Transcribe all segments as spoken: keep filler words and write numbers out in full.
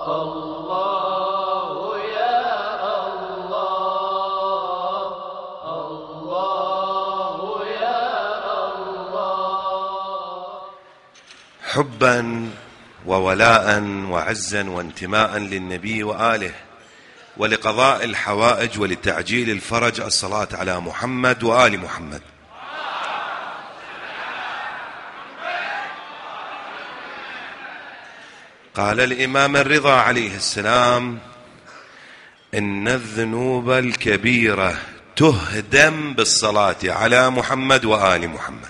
الله يا الله، الله يا الله. حبا وولاء وعزا وانتماء للنبي وآله ولقضاء الحوائج ولتعجيل الفرج، الصلاة على محمد وآل محمد. قال الإمام الرضا عليه السلام: إن الذنوب الكبيرة تهدم بالصلاة على محمد وآل محمد.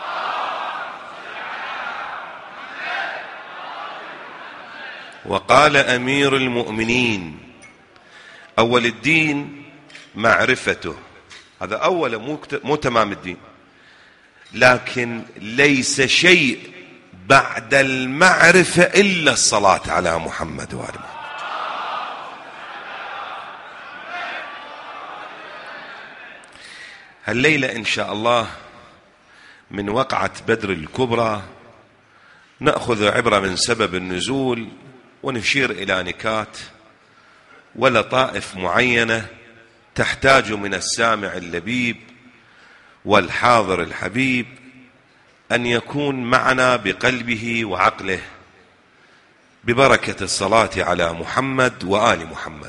وقال أمير المؤمنين: أول الدين معرفته، هذا أول مو, مو تمام الدين، لكن ليس شيء بعد المعرفة إلا الصلاة على محمد وآل محمد. هالليلة إن شاء الله من وقعة بدر الكبرى نأخذ عبرة من سبب النزول، ونشير إلى نكات ولطائف معينة تحتاج من السامع اللبيب والحاضر الحبيب أن يكون معنا بقلبه وعقله ببركة الصلاة على محمد وآل محمد.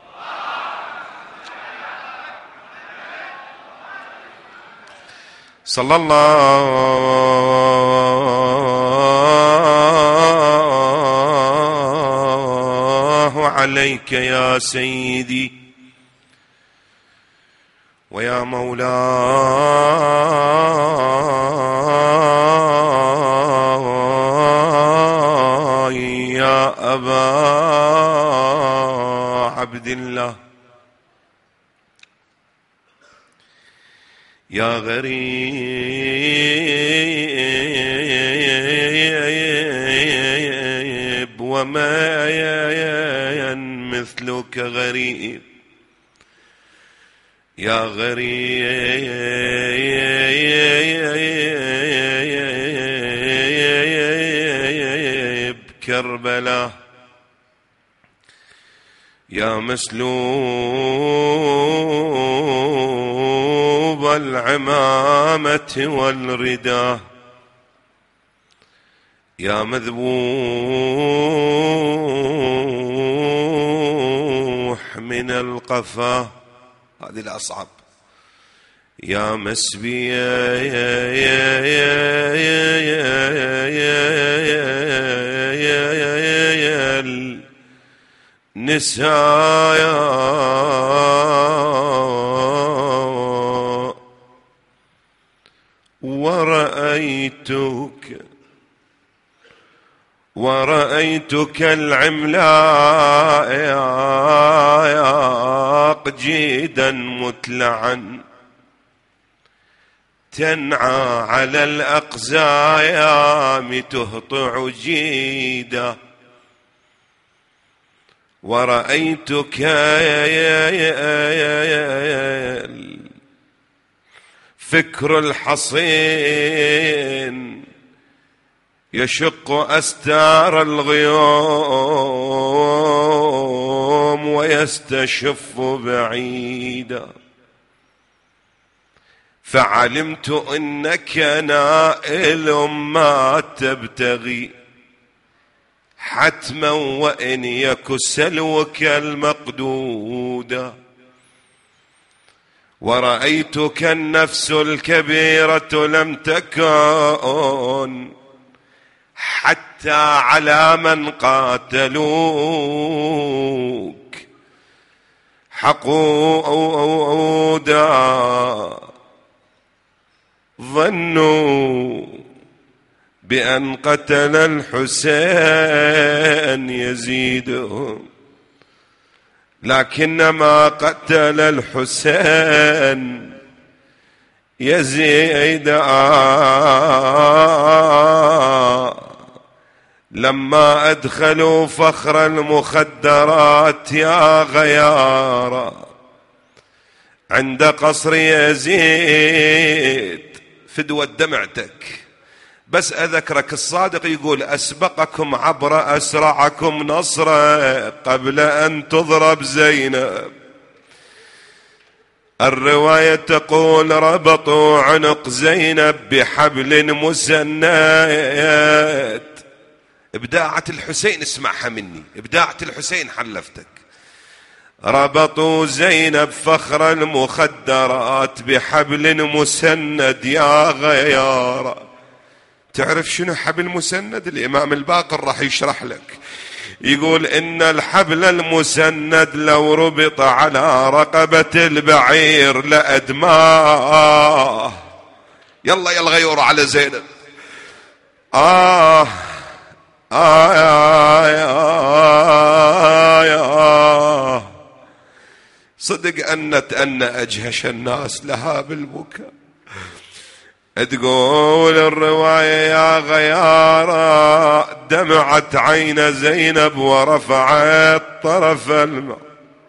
صلى الله عليك يا سيدي ويا مولاي يا أبا عبد الله، يا غريب وما مثلك غريب، يا غريب كربلاء، يا مسلوب العمامة والرداء، يا مذبوح من القفا، هذه الأصعب، يا مسبي النساء، ورأيتك ورأيتك العملاق جيدا متلعا تنعى على الأقزام تهطع جيدا، ورأيتك فكر الحصين يشق أستار الغيوم ويستشف بعيدا، فعلمت إنك نائل ما تبتغي حتما وإن يك سلوك المقدودا، ورأيتك النفس الكبيرة لم تكن حتى على من قاتلوك حقودا، ظنوا بأن قتل الحسين يزيدهم، لكنما قتل الحسين يزيد لما أدخلوا فخر المخدرات يا غيارا عند قصر يزيد فدوة دمعتك بس أذكرك الصادق يقول أسبقكم عبر أسرعكم نصرا قبل أن تضرب زينب. الرواية تقول ربطوا عنق زينب بحبل مسند. إبداعة الحسين اسمعها مني، إبداعة الحسين حلفتك. ربطوا زينب فخر المخدرات بحبل مسند يا غيارة. تعرف شنو حبل مسند؟ الإمام الباقر راح يشرح لك، يقول إن الحبل المسند لو ربط على رقبة البعير لأدماه. يلا يا الغيور على زينب. آه آه يا يا يا صدق أنت أن أجهش الناس لها بالبكاء. تقول الرواية يا غيارة دمعت عين زينب ورفعت طرف الماء،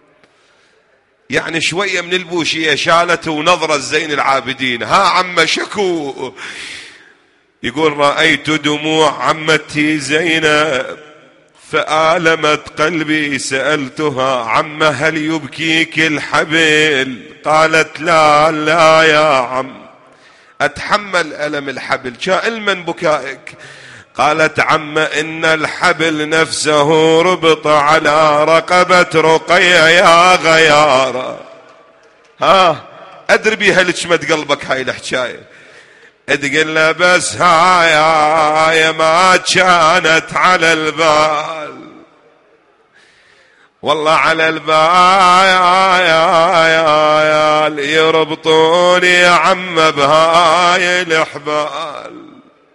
يعني شوية من البوشية شالته ونظرة زين العابدين. ها عم شكو، يقول رأيت دموع عمتي زينب فآلمت قلبي، سألتها عم هل يبكيك الحبل؟ قالت لا لا يا عم أتحمل ألم الحبل، شائل من بكائك. قالت عم إن الحبل نفسه ربط على رقبة رقية يا غيارة. ها أدري بيها لشمت قلبك هاي الحكاية. تقول له بس هاي هاي ما كانت على البال، والله على البال يربطوني يا عم بهاي الحبال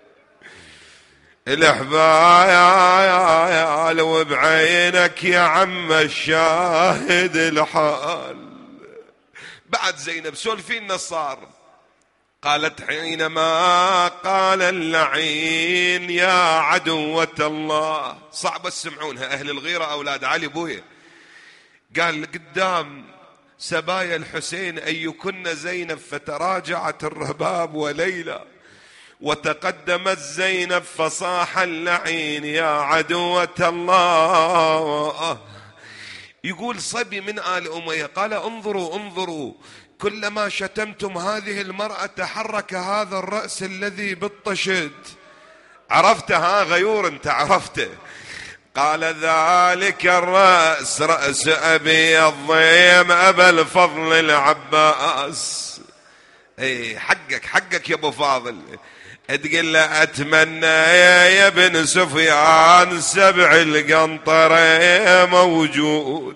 الحبال وبعينك يا عم الشاهد الحال. بعد زينب سولفين صار. قالت حينما قال اللعين يا عدوة الله، صعب تسمعونها أهل الغيرة أولاد علي بويه، قال قدام سبايا الحسين أيكن زينب، فتراجعت الرباب وليلى وتقدمت زينب فصاح اللعين يا عدوة الله. يقول صبي من آل أمية قال انظروا انظروا كلما شتمتم هذه المرأة تحرك هذا الرأس الذي بالطشت. عرفتها غيور انت عرفته. قال ذلك الرأس رأس أبي الضيم أبا الفضل العباس. اي حقك حقك يا ابو فاضل. تقول له اتمنى يا ابن سفيان سبع القنطرة موجود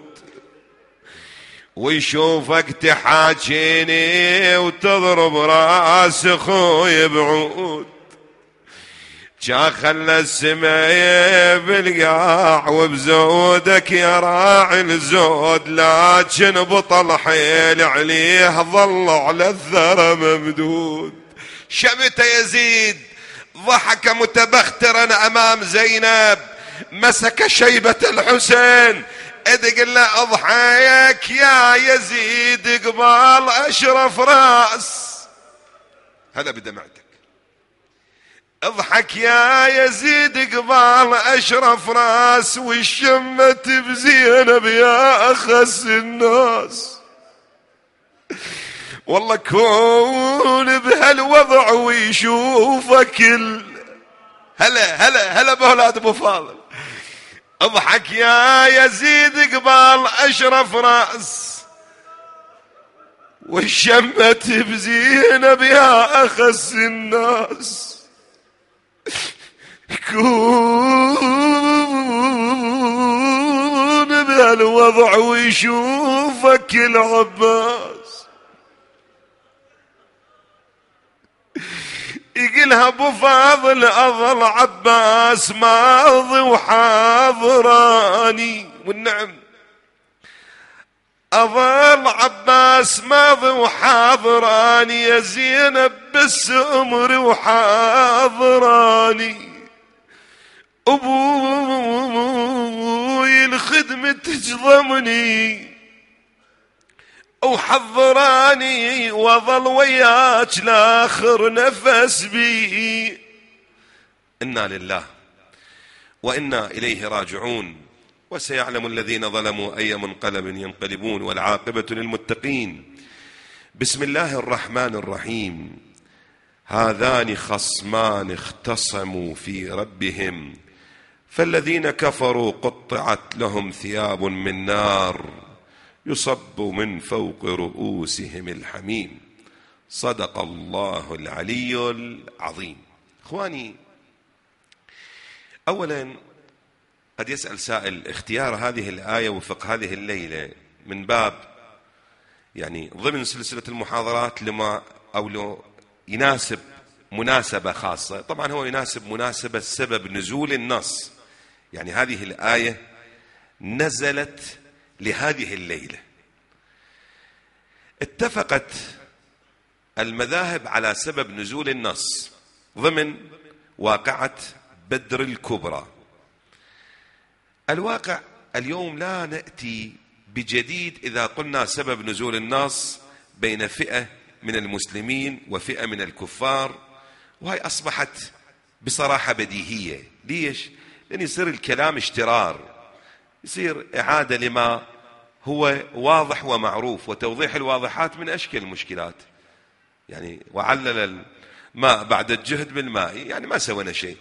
ويشوفك تحاكيني وتضرب راس اخوي بعود. جا خلى السماء بالقاع وبزودك يا راعي الزود، لكن بطل حيل عليه ظل على الثرى ممدود. شمت يزيد ضحك متبخترا امام زينب، مسك شيبة الحسين ادق له اضحيك يا يزيد قبال اشرف راس. هذا بدمعتك اضحك يا يزيد قبال اشرف راس، والشمت بزينب يا اخس الناس. والله كون بهالوضع ويشوفك ال... هلا هلا هلا بأولاد ابو فاضل. اضحك يا يزيد قبال اشرف راس، والشمت بزينب يا اخس الناس. كون بهالوضع ويشوفك العباس. يقلها ابو فاضل اظل عباس ماضي وحاضراني، والنعم اظل عباس ماضي وحاضراني، يا زينب بس امري وحاضراني. ابوي الخدمة تجضمني وحضراني، وظل وياك لاخر نفس بي. إنا لله وإنا إليه راجعون وسيعلم الذين ظلموا أي منقلب ينقلبون والعاقبة للمتقين. بسم الله الرحمن الرحيم. هذان خصمان اختصموا في ربهم فالذين كفروا قطعت لهم ثياب من نار يصب من فوق رؤوسهم الحميم. صدق الله العلي العظيم. إخواني، أولا قد يسأل سائل اختيار هذه الآية وفق هذه الليلة من باب يعني ضمن سلسلة المحاضرات لما أو لو يناسب مناسبة خاصة. طبعا هو يناسب مناسبة سبب نزول النص، يعني هذه الآية نزلت لهذه الليلة. اتفقت المذاهب على سبب نزول النص ضمن واقعة بدر الكبرى. الواقع اليوم لا نأتي بجديد إذا قلنا سبب نزول النص بين فئة من المسلمين وفئة من الكفار، وهي أصبحت بصراحة بديهية. ليش؟ لأن يصير الكلام اشترار، يصير إعادة لما هو واضح ومعروف، وتوضيح الواضحات من أشكال المشكلات. يعني وعلل الماء بعد الجهد بالماء، يعني ما سوينا شيء.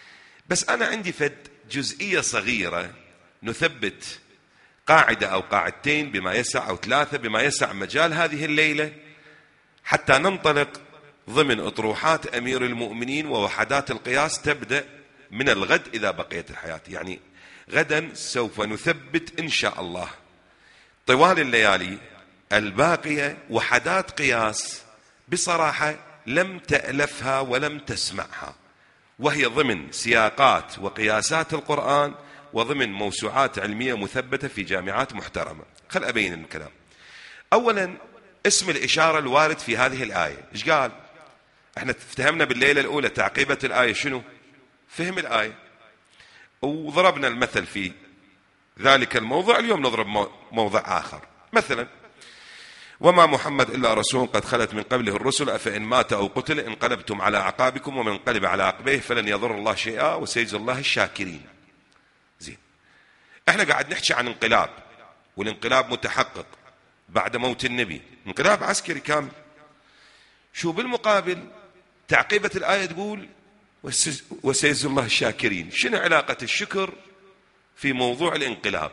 بس أنا عندي فد جزئية صغيرة نثبت قاعدة أو قاعدتين بما يسع أو ثلاثة بما يسع مجال هذه الليلة، حتى ننطلق ضمن أطروحات أمير المؤمنين ووحدات القياس تبدأ من الغد إذا بقيت الحياة. يعني غدا سوف نثبت إن شاء الله طوال الليالي الباقية وحدات قياس بصراحة لم تألفها ولم تسمعها، وهي ضمن سياقات وقياسات القرآن وضمن موسوعات علمية مثبتة في جامعات محترمة. خل أبين الكلام. أولا اسم الإشارة الوارد في هذه الآية إيش قال؟ احنا افتهمنا بالليلة الأولى تعقيبة الآية شنو؟ فهم الآية، وضربنا المثل في ذلك الموضوع. اليوم نضرب موضع آخر. مثلا وما محمد إلا رسول قد خلت من قبله الرسل أفإن مات أو قتل انقلبتم على أعقابكم ومن انقلب على عقبيه فلن يضر الله شيئا وسيجزي الله الشاكرين. زين، احنا قاعد نحكي عن انقلاب، والانقلاب متحقق بعد موت النبي، انقلاب عسكري كامل. شو بالمقابل تعقيبة الآية تقول وسيجزي الله الشاكرين. شنو علاقة الشكر في موضوع الانقلاب؟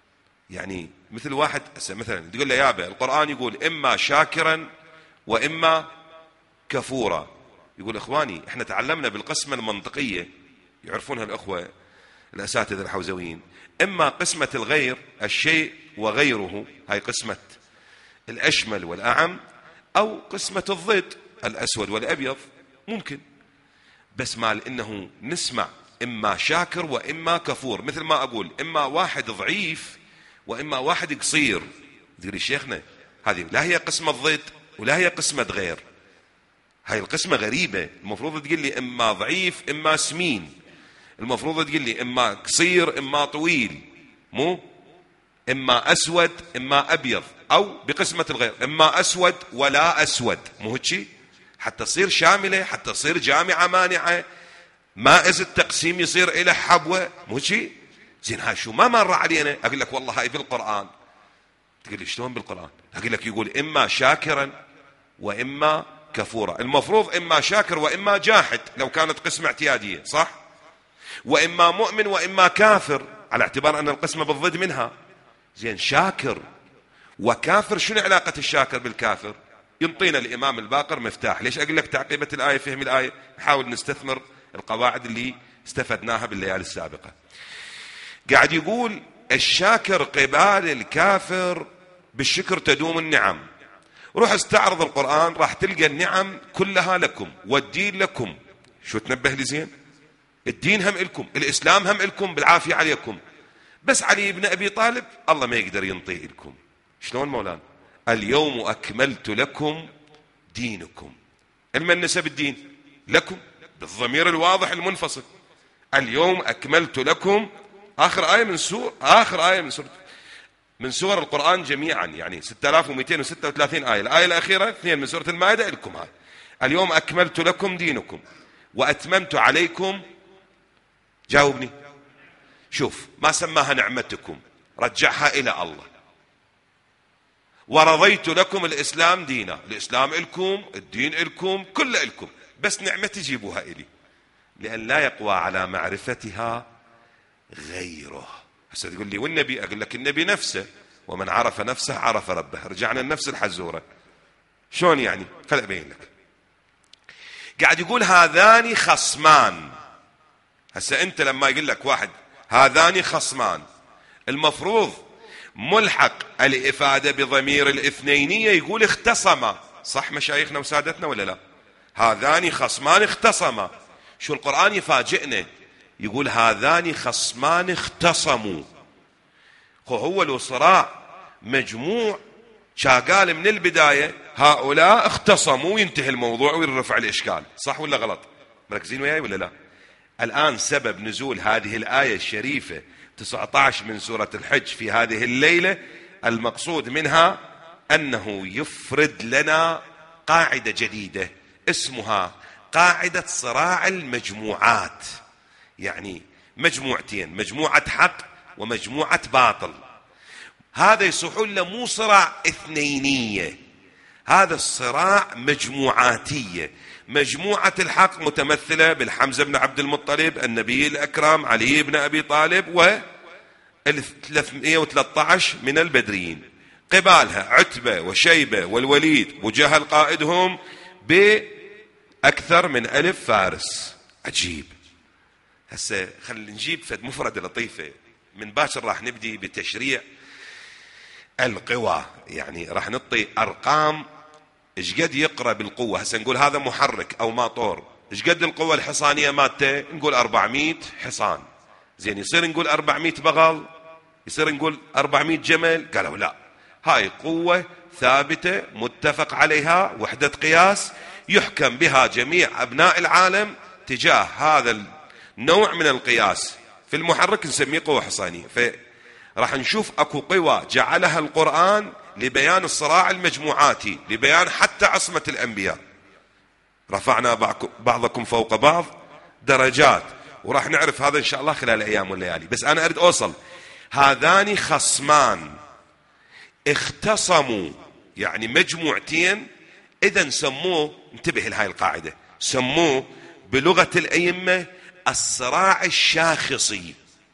يعني مثل واحد مثلا تقول له يابا القرآن يقول إما شاكرا وإما كفورا. يقول إخواني احنا تعلمنا بالقسمة المنطقية، يعرفونها الأخوة الأساتذة الحوزويين، إما قسمة الغير الشيء وغيره، هاي قسمة الأشمل والأعم، أو قسمة الضد الأسود والأبيض. ممكن، بس مال إنه نسمع إما شاكر وإما كفور، مثل ما أقول إما واحد ضعيف وإما واحد قصير. تقول لي شيخنا هذه لا هي قسمة ضد ولا هي قسمة غير، هاي القسمة غريبة. المفروض تقول لي إما ضعيف إما سمين، المفروض تقول لي إما قصير إما طويل، مو إما أسود إما أبيض، أو بقسمة الغير إما أسود ولا أسود، مو هيك؟ حتى تصير شاملة، حتى تصير جامعة مانعة، ما إذا التقسيم يصير إلى حبوة، مو هيك؟ زين هاي شو ما مر علينا؟ أقول لك والله هاي في القرآن. تقول لي شلون بالقرآن؟ أقول لك يقول إما شاكرا وإما كفورا. المفروض إما شاكر وإما جاحد لو كانت قسمة اعتيادية، صح؟ وإما مؤمن وإما كافر، على اعتبار أن القسمة بالضد منها. زين شاكر وكافر، شنو علاقة الشاكر بالكافر؟ ينطينا الإمام الباقر مفتاح. ليش أقول لك تعقيبة الآية فهم الآية؟ نحاول نستثمر القواعد اللي استفدناها بالليالي السابقة. قاعد يقول الشاكر قبال الكافر بالشكر تدوم النعم. روح استعرض القرآن راح تلقى النعم كلها لكم والدين لكم. شو تنبه لي زين؟ الدين هم إلكم، الإسلام هم إلكم بالعافية عليكم، بس علي بن أبي طالب الله ما يقدر ينطيه لكم. شلون مولانا؟ اليوم أكملت لكم دينكم. المن نسب الدين لكم بالضمير الواضح المنفصل. اليوم أكملت لكم، آخر آية من سورة، آخر آية من سورة من سور القرآن جميعا، يعني ستة آلاف ومئتين وستة وثلاثين آية. الآية الأخيرة اثنين من سورة المائدة لكم. هاي اليوم أكملت لكم دينكم وأتممت عليكم جاوبني. شوف، ما سماها نعمتكم، رجعها إلى الله. ورضيت لكم الإسلام دينا، الإسلام إلكم، الدين إلكم، كل إلكم، بس نعمة تجيبوها إلي، لأن لا يقوى على معرفتها غيره. هسه تقول لي والنبي، أقول لك النبي نفسه، ومن عرف نفسه عرف ربه. رجعنا لنفس الحزورة. شلون يعني؟ خل أبين لك. قاعد يقول هذان خصمان. هسه أنت لما يقول لك واحد هذان خصمان، المفروض ملحق الإفادة بضمير الاثنينية يقول اختصما. صح مشايخنا وسادتنا ولا لا؟ هذان خصمان اختصما. شو القرآن يفاجئنا، يقول هذان خصمان اختصموا. هو لو صراع مجموع شاقال من البداية هؤلاء اختصموا، ينتهي الموضوع ويرفع الإشكال. صح ولا غلط؟ مركزين وياي ولا لا؟ الآن سبب نزول هذه الآية الشريفة تسعة عشر من سورة الحج في هذه الليلة، المقصود منها أنه يفرد لنا قاعدة جديدة اسمها قاعدة صراع المجموعات. يعني مجموعتين، مجموعة حق ومجموعة باطل. هذا يصحون له مو صراع اثنينية، هذا الصراع مجموعاتية. مجموعة الحق متمثلة بالحمزة بن عبد المطلب، النبي الأكرم، علي بن أبي طالب، و ثلاثمئة وثلاثة عشر من البدريين. قبالها عتبة وشيبة والوليد وجهل قائدهم بأكثر من ألف فارس. عجيب. هسه خلينا نجيب فد مفردة لطيفة. من باكر راح نبدي بتشريع القوى، يعني راح نعطي أرقام ايش قد يقرأ بالقوة. هسه نقول هذا محرك أو ماطور، ايش قد القوة الحصانية مالته؟ نقول أربعمئة حصان. زين، يصير نقول أربعمئة بغل؟ يصير نقول أربعمئة جمل؟ قالوا لا، هاي قوة ثابتة متفق عليها، وحدة قياس يحكم بها جميع أبناء العالم تجاه هذا النوع من القياس. في المحرك نسميه قوة حصانية. فراح نشوف أكو قوى جعلها القرآن لبيان الصراع المجموعاتي، لبيان حتى عصمة الأنبياء. رفعنا بعضكم فوق بعض درجات، وراح نعرف هذا إن شاء الله خلال الأيام والليالي. بس أنا أريد أوصل، هذان خصمان اختصموا، يعني مجموعتين. إذن سموه، انتبه لهاي القاعدة، سموه بلغة الأئمة الصراع الشاخصي،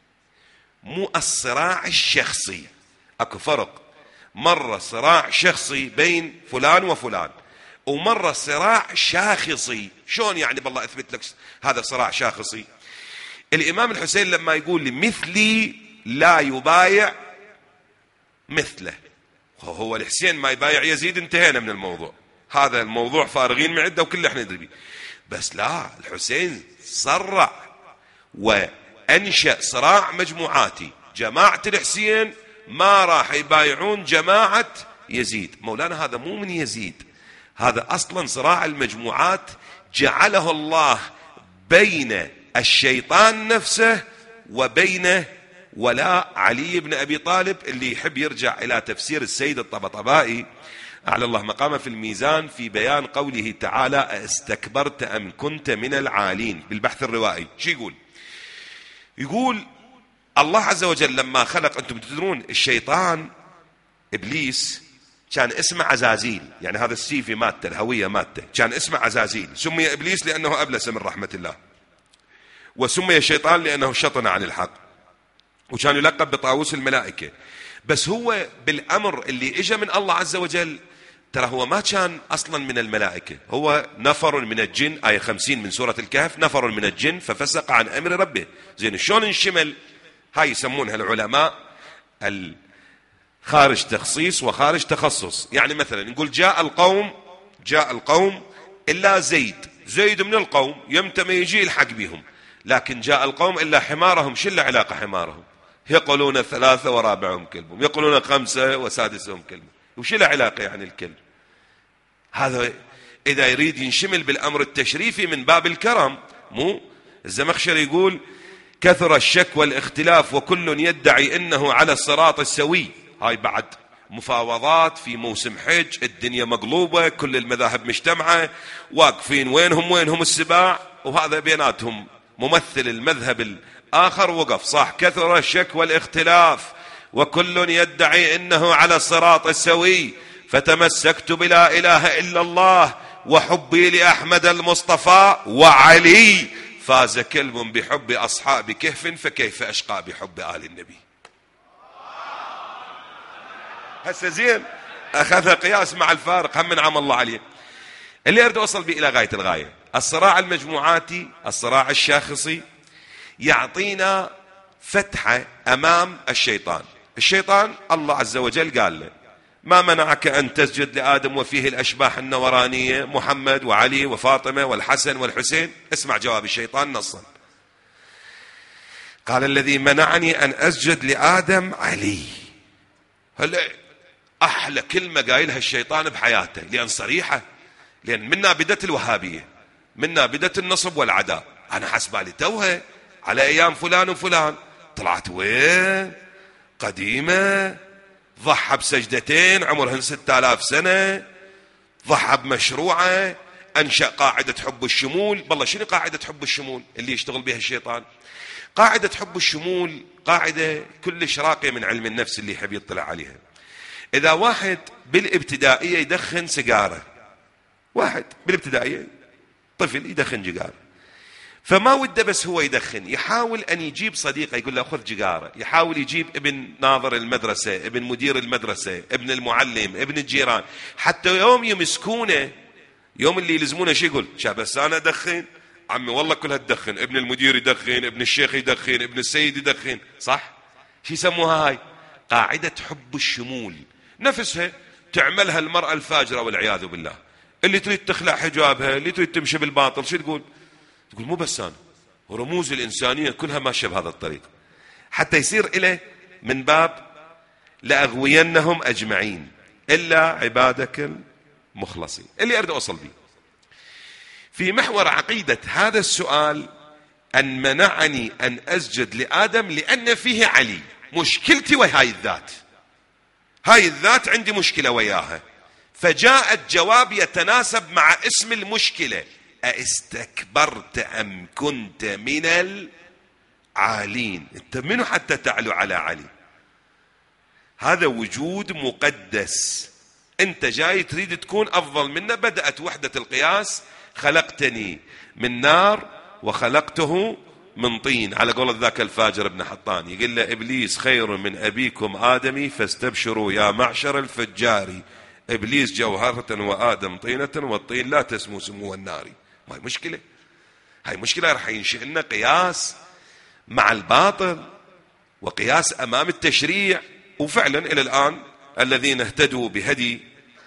مو الصراع الشخصي. أكو فرق، مرة صراع شخصي بين فلان وفلان، ومرة صراع شاخصي. شون يعني؟ بالله أثبت لك هذا صراع شاخصي. الإمام الحسين لما يقول لي مثلي لا يبايع مثله، هو الحسين ما يبايع يزيد، انتهينا من الموضوع. هذا الموضوع فارغين من عده وكل احنا ندري. بس لا، الحسين صرع وأنشأ صراع مجموعاتي. جماعة الحسين ما راح يبايعون جماعة يزيد. مولانا هذا مو من يزيد، هذا أصلا صراع المجموعات جعله الله بين الشيطان نفسه وبين ولاء علي بن أبي طالب. اللي يحب يرجع إلى تفسير السيد الطبطبائي أعلى الله مقامه في الميزان في بيان قوله تعالى استكبرت أم كنت من العالين بالبحث الروائي. شو يقول؟ يقول الله عز وجل لما خلق، أنتم تدرون الشيطان إبليس كان اسمه عزازيل، يعني هذا السيفي ماته، الهوية ماته، كان اسمه عزازيل. سمي إبليس لأنه أبلس من رحمة الله، وسمي الشيطان لأنه شطن عن الحق، وكان يلقب بطاووس الملائكة. بس هو بالأمر اللي إجا من الله عز وجل، ترى هو ما كان أصلا من الملائكة، هو نفر من الجن. آية خمسين من سورة الكهف، نفر من الجن ففسق عن أمر ربه. زين، شلون انشمل؟ هاي يسمونها العلماء الخارج تخصيص وخارج تخصص. يعني مثلا نقول جاء القوم، جاء القوم إلا زيد، زيد من القوم يمتى ما يجي يلحق بهم. لكن جاء القوم إلا حمارهم. شو علاقة حمارهم؟ يقولون ثلاثة ورابعهم كلبهم، يقولون خمسة وسادسهم كلبهم. وش له علاقة يعني الكلب؟ هذا إذا يريد ينشمل بالأمر التشريفي من باب الكرم. مو الزمخشري يقول كثر الشك والاختلاف وكل يدعي إنه على الصراط السوي. هاي بعد مفاوضات في موسم حج، الدنيا مقلوبة، كل المذاهب مجتمعة، واقفين وينهم وينهم السباع، وهذا بيناتهم ممثل المذهب آخر وقف صح كثر الشك والاختلاف وكل يدعي إنه على الصراط السوي، فتمسكت بلا إله إلا الله وحبي لأحمد المصطفى وعلي، فاز كلب بحب أصحاب كهف فكيف أشقى بحب آل النبي. هسه زين أخذها قياس مع الفارق هم من عام الله عليه. اللي أريد أوصل به إلى غاية الغاية، الصراع المجموعاتي الصراع الشاخصي يعطينا فتحة أمام الشيطان. الشيطان الله عز وجل قال له ما منعك أن تسجد لآدم وفيه الأشباح النورانية محمد وعلي وفاطمة والحسن والحسين. اسمع جواب الشيطان نصا، قال الذي منعني أن أسجد لآدم علي. هلا أحلى كلمة قايلها الشيطان بحياته، لأن صريحة، لأن منا بدت الوهابية، منا بدت النصب والعداء. أنا حسبالي توها على أيام فلان وفلان، طلعت وين قديمة، ضحى بسجدتين عمرهن ستة آلاف سنة، ضحى بمشروعه، أنشأ قاعدة حب الشمول. بالله شنو قاعدة حب الشمول اللي يشتغل بها الشيطان؟ قاعدة حب الشمول قاعدة كلش راقية من علم النفس اللي يحب يطلع عليها. إذا واحد بالابتدائية يدخن سيجارة، واحد بالابتدائية طفل يدخن سيجارة، فما وده بس هو يدخن، يحاول أن يجيب صديقه يقول له خذ سيجارة، يحاول يجيب ابن ناظر المدرسة، ابن مدير المدرسة، ابن المعلم، ابن الجيران، حتى يوم يمسكونه، يوم اللي يلزمونه شو يقول؟ بس أنا أدخن عمي والله كلها تدخن، ابن المدير يدخن، ابن الشيخ يدخن، ابن السيد يدخن، صح؟ شو يسموها هاي؟ قاعدة حب الشمول. نفسها تعملها المرأة الفاجرة والعياذ بالله، اللي تريد تخلع حجابها، اللي تريد تمشي بالباطل، شو تقول؟ تقول مو بس أنا، ورموز الإنسانية كلها ماشية بهذا الطريق، حتى يصير إليه من باب لأغوينهم أجمعين إلا عبادك المخلصين. اللي أريد أوصل به في محور عقيدة هذا السؤال أن منعني أن أسجد لآدم لأن فيه علي. مشكلتي وهاي الذات، هاي الذات عندي مشكلة وياها، فجاء الجواب يتناسب مع اسم المشكلة: أستكبرت أم كنت من العالين؟ أنت منو حتى تعلو على علي؟ هذا وجود مقدس، أنت جاي تريد تكون أفضل منه. بدأت وحدة القياس: خلقتني من نار وخلقته من طين، على قول ذاك الفاجر ابن حطان يقول له إبليس خير من أبيكم آدمي فاستبشروا يا معشر الفجار، إبليس جوهرة وآدم طينة والطين لا تسمو سمو النار. هاي مشكلة، هاي مشكلة رح ينشئ لنا قياس مع الباطل وقياس أمام التشريع. وفعلا إلى الآن الذين اهتدوا بهدي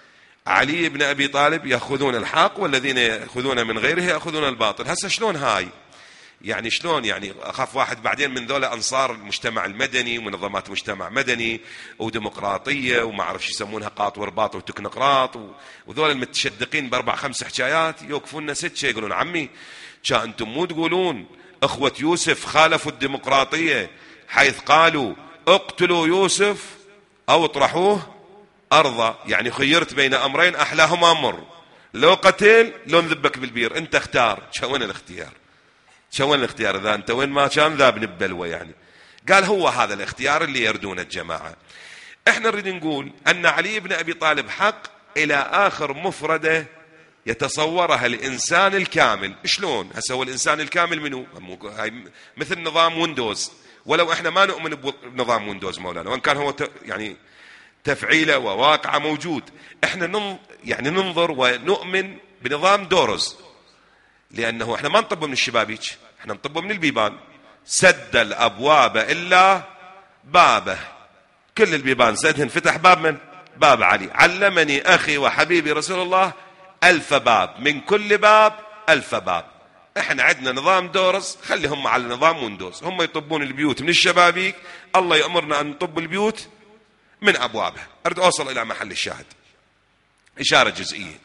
علي بن أبي طالب يأخذون الحق، والذين يأخذون من غيره يأخذون الباطل. هسه شلون هاي؟ يعني شلون؟ يعني أخاف واحد بعدين من ذولا أنصار المجتمع المدني ومنظمات مجتمع مدني وديمقراطية وما أعرف شو يسمونها، قاط ورباط وتكنقراط، وذولا المتشدقين بأربع خمس حكايات يوقفون ست شيء يقولون عمي كان أنتم مو تقولون أخوة يوسف خالفوا الديمقراطية حيث قالوا اقتلوا يوسف أو اطرحوه أرضا؟ يعني خيرت بين أمرين أحلاهما مر، لو قتل لو نذبك بالبير، أنت اختار. شوين الاختيار؟ شوين الاختيار إذا أنت وين ما كان ذاب نبلوه؟ يعني قال هو هذا الاختيار اللي يردون الجماعة. احنا نريد نقول أن علي بن أبي طالب حق إلى آخر مفردة يتصورها الإنسان الكامل. شلون؟ هسه هو الإنسان الكامل منه مثل نظام ويندوز، ولو احنا ما نؤمن بنظام ويندوز مولانا، وان كان هو يعني تفعيله وواقعه موجود، احنا نن يعني ننظر ونؤمن بنظام دورز، لانه احنا ما نطبه من الشبابيك، احنا نطبه من البيبان. سد الابواب الا بابه، كل البيبان سدهن، فتح باب من؟ باب علي. علمني اخي وحبيبي رسول الله الف باب، من كل باب الف باب. احنا عندنا نظام دورز، خليهم على نظام ويندوز، هم يطبون البيوت من الشبابيك، الله يأمرنا ان نطب البيوت من ابوابها. اريد اوصل الى محل الشاهد، اشارة جزئية.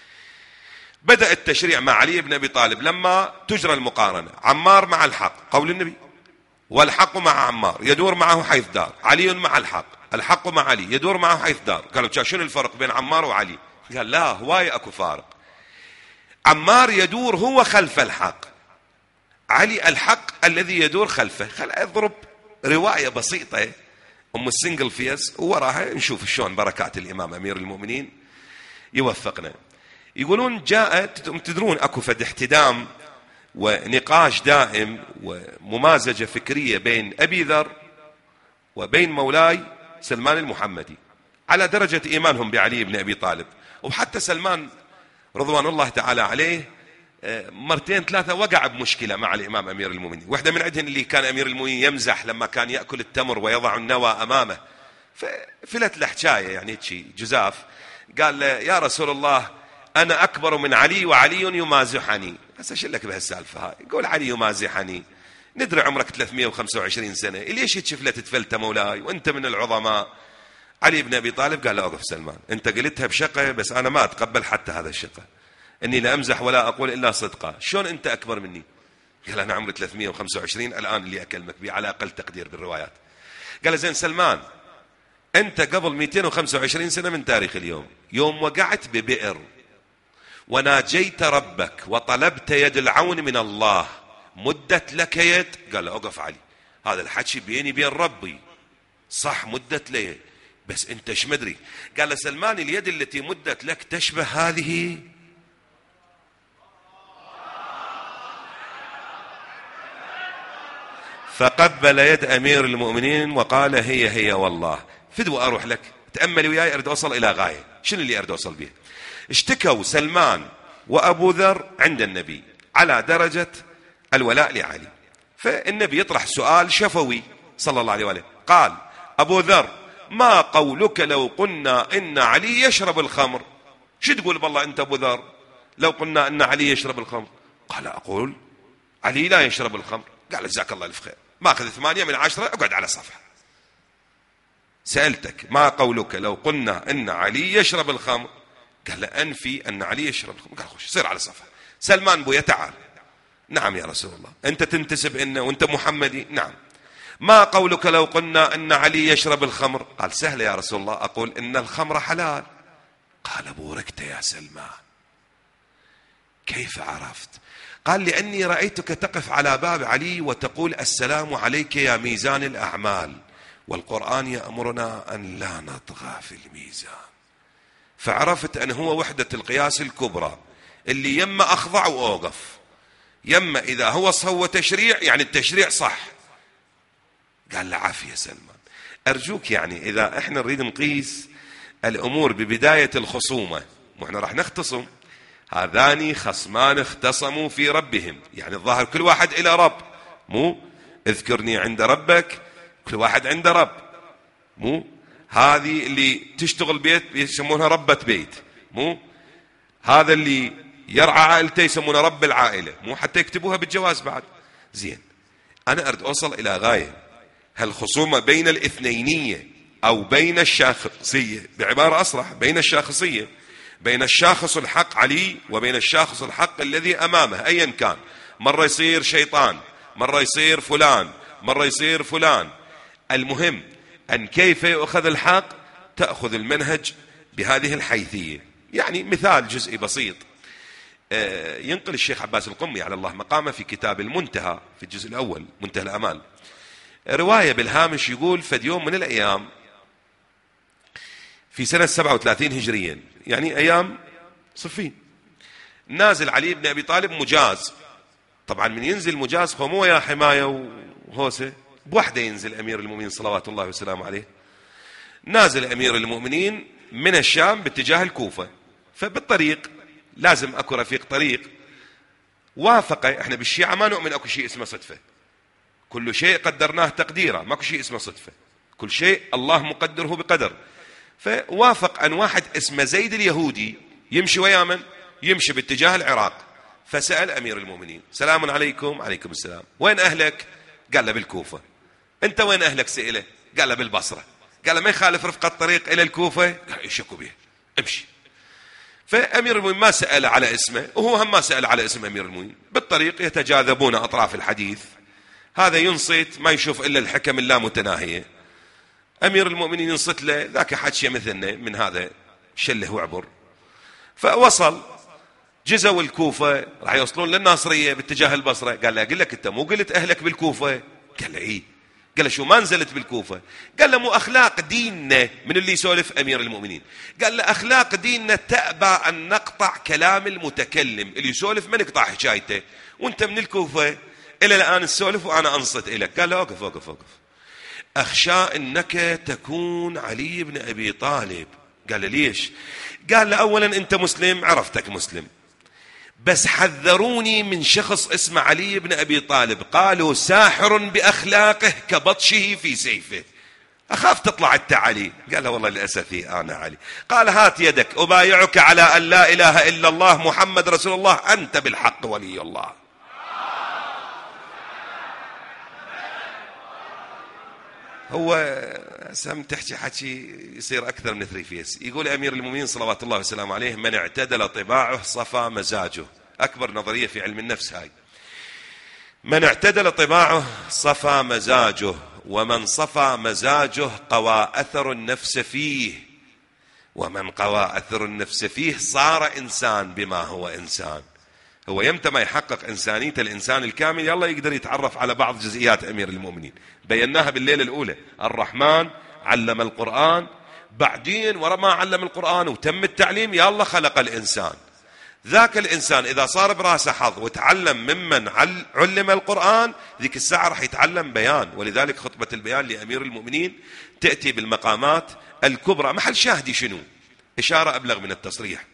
بدأ التشريع مع علي بن ابي طالب لما تجرى المقارنة، عمار مع الحق، قول النبي والحق مع عمار يدور معه حيث دار، علي مع الحق، الحق مع علي يدور معه حيث دار. قالوا شنو الفرق بين عمار وعلي؟ قال لا، هواي اكو فارق. عمار يدور هو خلف الحق، علي الحق الذي يدور خلفه. خل أضرب رواية بسيطة أم السنجل فيس ووراها نشوف شلون بركات الإمام أمير المؤمنين يوفقنا. يقولون جاءت، تدرون أكو فد احتدام ونقاش دائم وممازجة فكرية بين أبي ذر وبين مولاي سلمان المحمدي على درجة إيمانهم بعلي بن أبي طالب. وحتى سلمان رضوان الله تعالى عليه مرتين ثلاثة وقع بمشكلة مع الإمام أمير المؤمنين. واحدة من عندهم اللي كان أمير المؤمنين يمزح لما كان يأكل التمر ويضع النوى أمامه، ففلت له حكاية يعني شيء جزاف، قال له يا رسول الله أنا أكبر من علي وعلي يمازحني. بس أشيل لك بهالسالفة هاي. يقول علي يمازحني، ندري عمرك ثلاثمئة وخمسة وعشرين سنة، ليش يتشف له تتفلت مولاي وأنت من العظماء؟ علي بن أبي طالب قال له أوقف سلمان، أنت قلتها بشقة بس أنا ما أتقبل حتى هذا الشقة، إني لا أمزح ولا أقول إلا صدقا. شلون أنت أكبر مني؟ قال أنا عمري ثلاثمئة وخمسة وعشرين الآن اللي أكلمك به على أقل تقدير بالروايات. قال زين سلمان، أنت قبل مئتين وخمسة وعشرين سنة من تاريخ اليوم، يوم وقعت ببئر وناجيت ربك وطلبت يد العون من الله، مدت لك يد؟ قال له أوقف علي، هذا الحكي بيني بين ربي، صح مدت لي بس أنت ايش مدري؟ قال له سلمان اليد التي مدت لك تشبه هذه؟ فقبل يد أمير المؤمنين وقال هي هي والله. فدوى أروح لك تأمل وياي، أريد أوصل إلى غاية. شنو اللي أريد أوصل به؟ اشتكوا سلمان وأبو ذر عند النبي على درجة الولاء لعلي، فالنبي يطرح سؤال شفوي صلى الله عليه وآله. قال أبو ذر ما قولك لو قلنا إن علي يشرب الخمر؟ شو تقول بالله أنت أبو ذر لو قلنا إن علي يشرب الخمر؟ قال أقول علي لا يشرب الخمر. قال جزاك الله الف خير، ماخذ ثمانية من عشرة، اقعد على صفحة. سألتك ما قولك لو قلنا إن علي يشرب الخمر؟ قال له أنفي أن علي يشرب الخمر. قال خش صير على صفحة. سلمان بويا تعال. نعم يا رسول الله. أنت تنتسب إنه وأنت محمدي؟ نعم. ما قولك لو قلنا أن علي يشرب الخمر؟ قال سهل يا رسول الله، أقول إن الخمر حلال. قال بوركت يا سلمان، كيف عرفت؟ قال لأني رأيتك تقف على باب علي وتقول السلام عليك يا ميزان الأعمال، والقرآن يأمرنا أن لا نطغى في الميزان. فعرفت أن هو وحدة القياس الكبرى اللي يما أخضع وأوقف، يما إذا هو صهو تشريع يعني التشريع صح. قال له عافية سلمان، أرجوك يعني إذا إحنا نريد نقيس الأمور ببداية الخصومة، وإحنا راح نختصم، هذان خصمان اختصموا في ربهم، يعني الظاهر كل واحد إلى رب، مو اذكرني عند ربك، كل واحد عنده رب، مو هذه اللي تشتغل بيت يسمونها ربة بيت، مو هذا اللي يرعى عائلته يسمونه رب العائلة، مو حتى يكتبوها بالجواز بعد. زين أنا أريد أوصل إلى غاية، هالخصومة بين الاثنينية أو بين الشاخصية، بعبارة أصرح بين الشاخصية، بين الشاخص الحق علي وبين الشاخص الحق الذي أمامه أيا كان، مرة يصير شيطان، مرة يصير فلان، مرة يصير فلان. المهم أن كيف يأخذ الحق، تأخذ المنهج بهذه الحيثية. يعني مثال جزئي بسيط ينقل الشيخ عباس القمي على الله مقامه في كتاب المنتهى في الجزء الأول منتهى الأمال، رواية بالهامش، يقول فد يوم من الأيام في سنة سبعة وثلاثين هجريا، يعني أيام صفين، نازل علي بن أبي طالب مجاز. طبعا من ينزل مجاز هو مو يا حماية وهوسة، بوحدة ينزل أمير المؤمنين صلوات الله وسلامه عليه. نازل أمير المؤمنين من الشام باتجاه الكوفة، فبالطريق لازم أكو رفيق طريق وافقه. احنا بالشيعة ما نؤمن أكو شيء اسمه صدفة، كل شيء قدرناه تقديرا، ماكو شيء اسمه صدفة، كل شيء الله مقدره بقدر. فوافق أن واحد اسمه زيد اليهودي يمشي ويا من؟ يمشي باتجاه العراق. فسأل أمير المؤمنين سلام عليكم. عليكم السلام. وين أهلك؟ قال له بالكوفة. أنت وين أهلك؟ سئله. قال له بالبصرة. قال له ما يخالف رفقة الطريق إلى الكوفة؟ قال إيش يكو به، امشي. فأمير المؤمنين ما سأل على اسمه وهو هم ما سأل على اسم أمير المؤمنين. بالطريق يتجاذبون أطراف الحديث، هذا ينصت ما يشوف إلا الحكم اللامتناهية، أمير المؤمنين ينصت له ذاك حاجة مثلنا من هذا شله وعبر. فوصل جزوا الكوفة راح يوصلون للناصرية باتجاه البصرة. قال له أقول لك أنت مو قلت أهلك بالكوفة؟ قال له إيه. قال له شو ما نزلت بالكوفة؟ قال له مو أخلاق ديننا. من اللي يسولف؟ أمير المؤمنين. قال له أخلاق ديننا تأبى أن نقطع كلام المتكلم، اللي يسولف ما نقطع حكايته، وأنت من الكوفة إلى الآن تسولف وأنا أنصت إليك. قال له أوقف أوقف أوقف، أخشى أنك تكون علي بن أبي طالب. قال له ليش؟ قال له أولا أنت مسلم، عرفتك مسلم، بس حذروني من شخص اسمه علي بن أبي طالب، قالوا ساحر بأخلاقه كبطشه في سيفه، أخاف تطلع أنت علي. قال له والله للأسف أنا علي. قال هات يدك أبايعك على أن لا إله إلا الله محمد رسول الله، أنت بالحق ولي الله. هو سم تحكي حكي يصير أكثر من ثري فيس. يقول أمير المؤمنين صلوات الله وسلامه عليه: من اعتدل طباعه صفى مزاجه. أكبر نظرية في علم النفس هاي. من اعتدل طباعه صفى مزاجه، ومن صفى مزاجه قوى أثر النفس فيه، ومن قوى أثر النفس فيه صار إنسان بما هو إنسان. هو يمتى ما يحقق إنسانية الإنسان الكامل يلا يقدر يتعرف على بعض جزئيات أمير المؤمنين. بيناها بالليلة الأولى. الرحمن علم القرآن، بعدين ورا ما علم القرآن وتم التعليم يلا خلق الإنسان. ذاك الإنسان إذا صار براسه حظ وتعلم ممن علم القرآن، ذيك الساعة راح يتعلم بيان. ولذلك خطبة البيان لأمير المؤمنين تأتي بالمقامات الكبرى. محل شاهدي شنو؟ إشارة أبلغ من التصريح.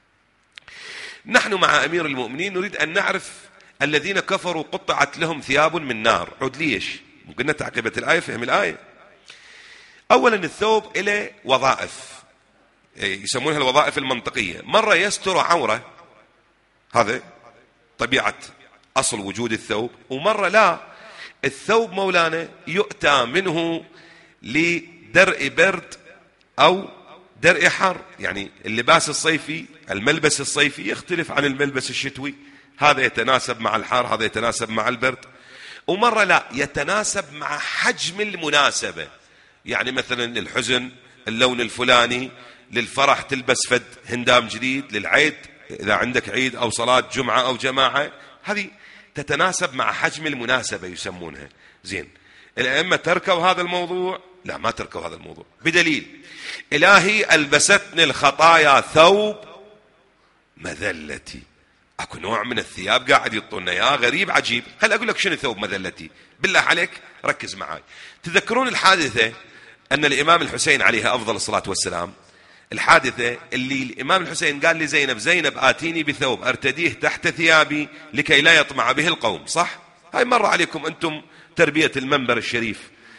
نحن مع أمير المؤمنين نريد أن نعرف الذين كفروا قطعت لهم ثياب من نار. عد ليش؟ ممكن تعقيبة الآية، فهم الآية. أولا الثوب إلى وظائف يسمونها الوظائف المنطقية. مرة يستر عورة، هذا طبيعة أصل وجود الثوب، ومرة لا، الثوب مولانا يؤتى منه لدرء برد أو درء حر. يعني اللباس الصيفي، الملبس الصيفي يختلف عن الملبس الشتوي، هذا يتناسب مع الحر، هذا يتناسب مع البرد. ومرة لا، يتناسب مع حجم المناسبة. يعني مثلا للحزن اللون الفلاني، للفرح تلبس فد هندام جديد، للعيد إذا عندك عيد أو صلاة جمعة أو جماعة، هذه تتناسب مع حجم المناسبة يسمونها. زين، الأئمة تركوا هذا الموضوع؟ لا، ما تركوا هذا الموضوع، بدليل إلهي ألبستني الخطايا ثوب مذلتي. أكو نوع من الثياب قاعد يطلنا يا غريب عجيب. خل أقول لك شنو ثوب مذلتي، بالله عليك ركز معي. تذكرون الحادثة أن الإمام الحسين عليه أفضل الصلاة والسلام، الحادثة اللي الإمام الحسين قال لزينب: زينب آتيني بثوب أرتديه تحت ثيابي لكي لا يطمع به القوم، صح؟ هاي مر عليكم أنتم تربية المنبر الشريف.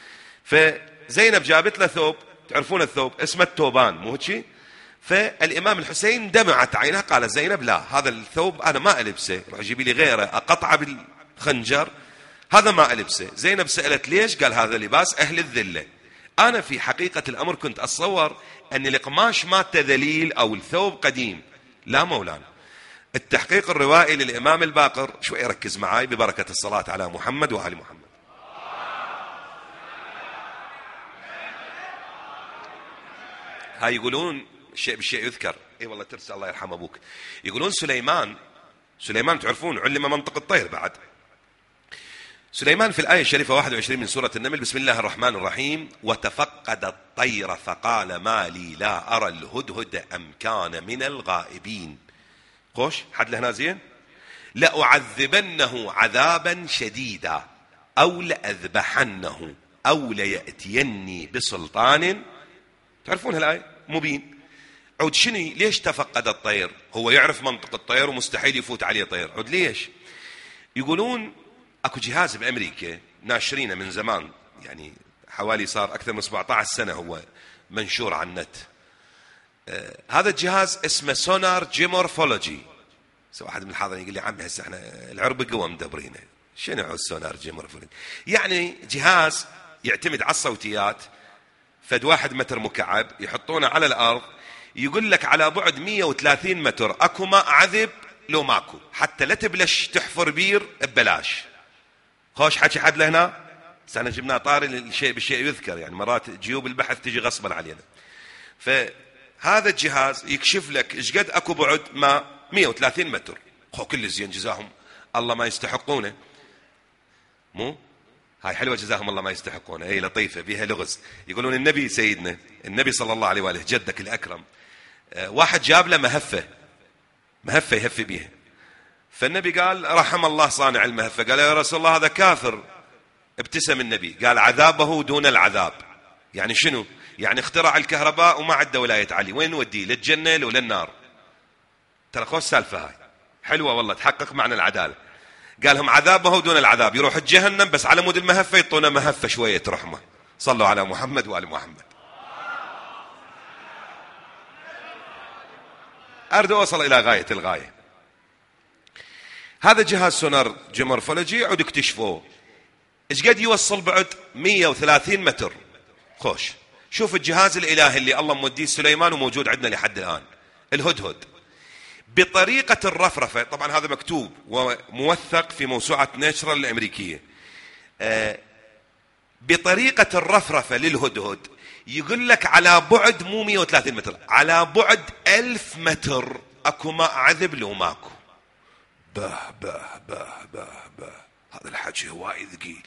فزينب جابت له ثوب، تعرفون الثوب اسمه التوبان، مو هيك؟ فالإمام الحسين دمعت عينها، قال زينب لا، هذا الثوب أنا ما ألبسه، روح جيبي لي غيره أقطعه بالخنجر، هذا ما ألبسه. زينب سألت ليش؟ قال هذا لباس أهل الذلة. أنا في حقيقة الأمر كنت أتصور أن القماش مات ذليل أو الثوب قديم. لا مولانا، التحقيق الروائي للإمام الباقر، شوي ركز معاي ببركة الصلاة على محمد وآل محمد. هاي يقولون الشيء بالشيء يذكر. اي والله ترسل، الله يرحم ابوك. يقولون سليمان سليمان تعرفون علم منطق الطير بعد. سليمان في الآية الشريفة واحد وعشرين من سورة النمل: بسم الله الرحمن الرحيم: وتفقد الطير فقال ما لي لا أرى الهدهد أم كان من الغائبين. خوش حد لهنا زين. لأعذبنه عذابا شديدا أو لأذبحنه أو ليأتيني بسلطان. تعرفون هالآية مبين. عود شني ليش تفقد الطير؟ هو يعرف منطق الطير ومستحيل يفوت عليه طير. عود ليش؟ يقولون اكو جهاز بامريكا ناشرينه من زمان، يعني حوالي صار اكثر من سبعة عشر سنة هو منشور على النت. آه هذا الجهاز اسمه سونار جيمورفولوجي. واحد من الحاضرين يقول لي عمي هسه احنا العرب قوى مدبرينه، شنو هو السونار جيمورفولوجي؟ يعني جهاز يعتمد على الصوتيات، فد واحد متر مكعب يحطونه على الارض، يقول لك على بعد مية وثلاثين متر اكو ماء عذب لو ماكو، حتى لا تبلش تحفر بير ببلاش. خوش حكي حد لهنا. سنة جبنا طاري الشيء بالشيء يذكر، يعني مرات جيوب البحث تجي غصبا علينا. فهذا الجهاز يكشف لك ايش قد اكو بعد ماء مئة وثلاثين متر. خو كل زين جزاهم الله ما يستحقونه. مو هاي حلوة جزاهم الله ما يستحقونه، اي لطيفة بها لغز. يقولون النبي سيدنا النبي صلى الله عليه وآله جدك الأكرم أه واحد جاب له مهفة مهفة يهفي بيها، فالنبي قال رحم الله صانع المهفة. قال يا رسول الله هذا كافر. ابتسم النبي قال عذابه دون العذاب. يعني شنو؟ يعني اخترع الكهرباء وما عنده ولاية علي، وين نوديه؟ للجنة لو للنار؟ ترى خوش سالفة هاي حلوة والله، تحقق معنى العدالة. قال هم عذابه دون العذاب، يروح الجهنم بس على مود المهفة يطونه مهفة شوية رحمة. صلوا على محمد وآل محمد. أريد أوصل إلى غاية الغاية. هذا جهاز سونار جيومورفولوجي عود اكتشفوه. ايش قد يوصل بعد؟ مئة وثلاثين متر. خوش شوف الجهاز الإلهي اللي الله موديه سليمان وموجود عندنا لحد الآن، الهدهد، بطريقة الرفرفة. طبعا هذا مكتوب وموثق في موسوعة نيتشرال الأمريكية. آه بطريقة الرفرفة للهدهد يقول لك على بعد مو مئة وثلاثين متر، على بعد ألف متر اكو ماء عذب لو ماكو. باه باه باه باه باه هذا الحكي هواي ثقيل.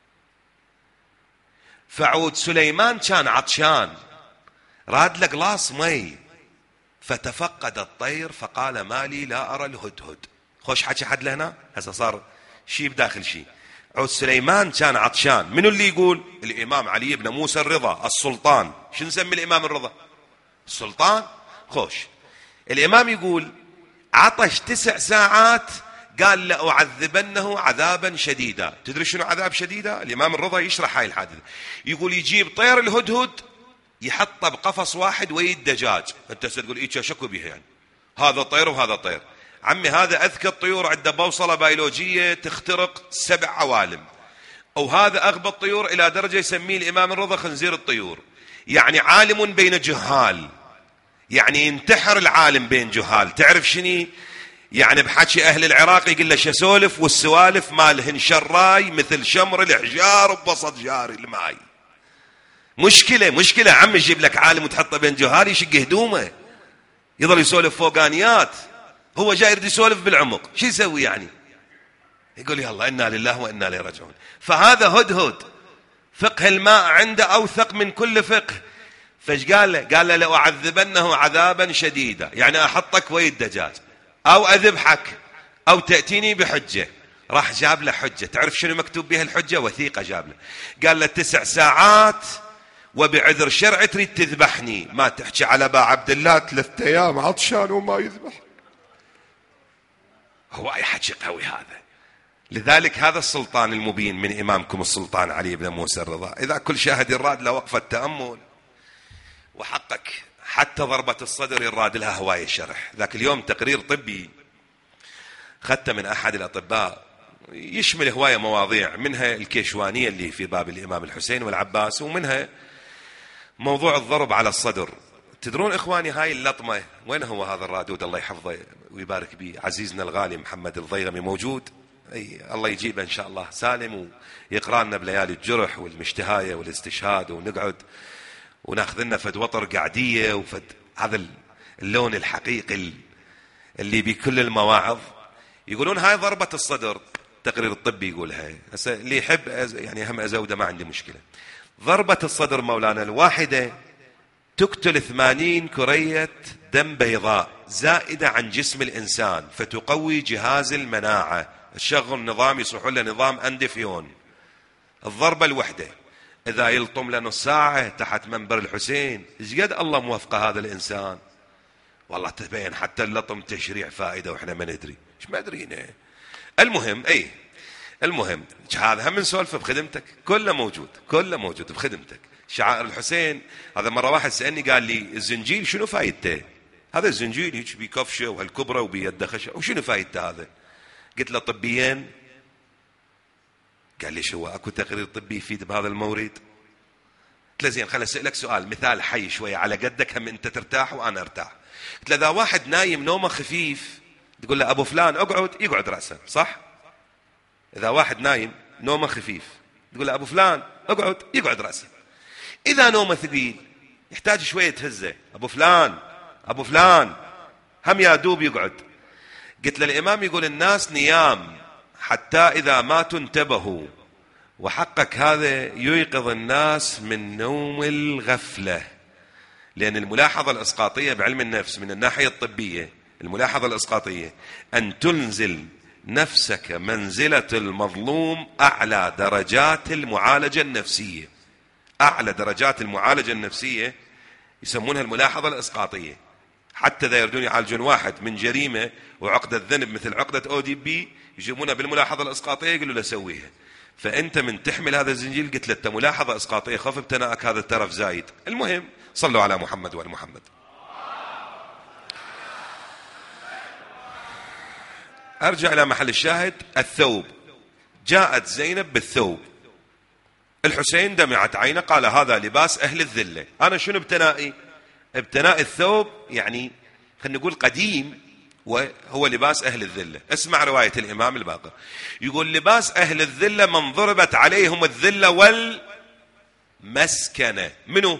فعود سليمان كان عطشان راد له قلاص مي، فتفقد الطير فقال مالي لا أرى الهدهد. خوش حكي حد لهنا هسه صار شيء بداخل شيء. عود سليمان كان عطشان. منو اللي يقول؟ الإمام علي بن موسى الرضا السلطان. شو نسمي الإمام الرضا؟ السلطان. خوش الإمام يقول عطش تسع ساعات، قال لأعذبنه عذابا شديدا. تدري شنو عذاب شديدا؟ الإمام الرضا يشرح هاي الحادثة. يقول يجيب طير الهدهد يحطه بقفص واحد ويد دجاج. انت ستقول ايش شكو بيها يعني؟ هذا طير وهذا طير. عمي هذا اذكى الطيور، عنده بوصلة بيولوجية تخترق سبع عوالم. او هذا اغبى الطيور الى درجة يسميه الامام الرضا خنزير الطيور. يعني عالم بين جهال، يعني ينتحر العالم بين جهال. تعرف شني يعني بحكي اهل العراق يقول له شسولف والسوالف مالهن شراي مثل شمر الحجار بوسط جاري الماي. مشكلة مشكلة عم يجيب لك عالم وتحطه بين جهال يشق هدومه يظل يسولف فوقانيات، هو جاي يريد يسولف بالعمق. شو يسوي يعني؟ يقول يلا إنا لله وإنا إليه راجعون. فهذا هدهد فقه الماء عنده أوثق من كل فقه. فايش قال له؟ قال له لأعذبنه عذابا شديدا، يعني أحطك ويد دجاج أو أذبحك أو تأتيني بحجة. راح جاب له حجة. تعرف شنو مكتوب بها الحجة؟ وثيقة جاب له. قال له تسع ساعات وبعذر شرعي تريد تذبحني، ما تحكي على با عبد الله ثلاثة ايام عطشان وما يذبح. هو اي حكي قوي هذا. لذلك هذا السلطان المبين من امامكم السلطان علي بن موسى الرضا، اذا كل شاهد يراد له وقفة تأمل وحقك حتى ضربة الصدر يراد لها هواية شرح. ذاك اليوم تقرير طبي خدته من احد الاطباء يشمل هواية مواضيع، منها الكيشوانية اللي في باب الامام الحسين والعباس، ومنها موضوع الضرب على الصدر. تدرون إخواني هاي اللطمة وين هو هذا الرادود الله يحفظه ويبارك به عزيزنا الغالي محمد الضيغمي موجود؟ أي الله يجيبه إن شاء الله سالم ويقرأنا بليالي الجرح والمشتهاية والاستشهاد، ونقعد وناخذ لنا فد وطر قعدية وفد هذا اللون الحقيقي اللي بكل المواعظ. يقولون هاي ضربة الصدر، تقرير الطبي يقولها. هسه اللي يحب يعني هم أزوده ما عندي مشكلة. ضربة الصدر مولانا الواحدة تقتل ثمانين كرية دم بيضاء زائدة عن جسم الإنسان، فتقوي جهاز المناعة، الشغل نظام يصح له نظام أندفيون. الضربة الوحدة إذا يلطم له نص ساعة تحت منبر الحسين، إيش قد الله موفقه هذا الإنسان. والله تبين حتى اللطم تشريع فائدة وإحنا ما ندري إيش ما أدرينا. المهم أي المهم هذا هم نسولف بخدمتك، كله موجود كله موجود بخدمتك. شعائر الحسين هذا مرة واحد سألني قال لي الزنجيل شنو فايدته؟ هذا الزنجيل هيك بكفشة وهالكبرى وبيده خشة وشنو فايدته هذا؟ قلت له طبيا. قال لي شو اكو تقرير طبي يفيد بهذا المورد؟ قلت له زين خليني اسالك سؤال مثال حي شويه على قدك هم انت ترتاح وانا ارتاح. قلت له اذا واحد نايم نومه خفيف تقول له ابو فلان اقعد يقعد راسا، صح؟ اذا واحد نايم نومه خفيف تقول له ابو فلان اقعد يقعد راسا. اذا نومه ثقيل يحتاج شويه تهزه، ابو فلان ابو فلان هم يا دوب يقعد. قلت له الإمام يقول الناس نيام حتى إذا ماتوا انتبهوا، وحقك هذا ييقظ الناس من نوم الغفلة. لأن الملاحظة الإسقاطية بعلم النفس من الناحية الطبية، الملاحظة الإسقاطية أن تنزل نفسك منزلة المظلوم أعلى درجات المعالجة النفسية. أعلى درجات المعالجة النفسية يسمونها الملاحظة الإسقاطية. حتى إذا يردون يعالجون واحد من جريمة وعقدة ذنب مثل عقدة أو دي بي، يجيبونها بالملاحظة الإسقاطية يقولوا له سويها. فأنت من تحمل هذا الزنجيل قلت له أنت ملاحظة إسقاطية، خف ابتناءك هذا الترف زايد. المهم صلوا على محمد وآل محمد. أرجع إلى محل الشاهد. الثوب، جاءت زينب بالثوب، الحسين دمعت عينه قال هذا لباس أهل الذلة. أنا شنو ابتنائي؟ ابتناء الثوب يعني خلينا نقول قديم وهو لباس أهل الذلة. اسمع رواية الإمام الباقر، يقول لباس أهل الذلة من ضربت عليهم الذلة والمسكنة. منو؟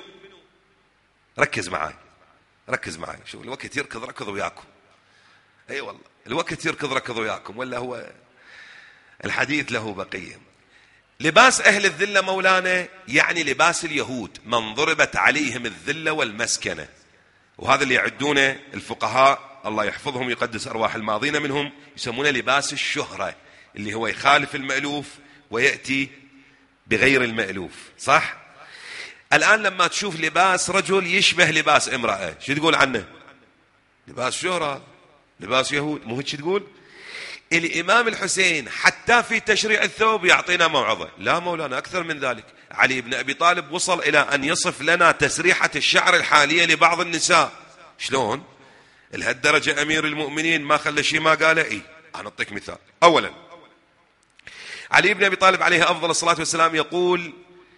ركز معاي ركز معاي، شوف الوقت يركض ركض وياكم. اي والله الوقت يركض ركض وياكم، ولا هو الحديث له بقية. لباس أهل الذلة مولانا يعني لباس اليهود، من ضربت عليهم الذلة والمسكنة. وهذا اللي يعدونه الفقهاء الله يحفظهم يقدس أرواح الماضين منهم، يسمونه لباس الشهرة، اللي هو يخالف المألوف ويأتي بغير المألوف. صح؟ الآن لما تشوف لباس رجل يشبه لباس امرأة، شو تقول عنه؟ لباس شهرة، لباس يهود، مو هيك تقول؟ الإمام الحسين حتى في تشريع الثوب يعطينا موعظة. لا مولانا أكثر من ذلك. علي بن أبي طالب وصل إلى أن يصف لنا تسريحة الشعر الحالية لبعض النساء. شلون؟ لهالدرجة أمير المؤمنين ما خلى شيء ما قاله. إيه أنا أعطيك مثال. أولا علي بن أبي طالب عليه أفضل الصلاة والسلام يقول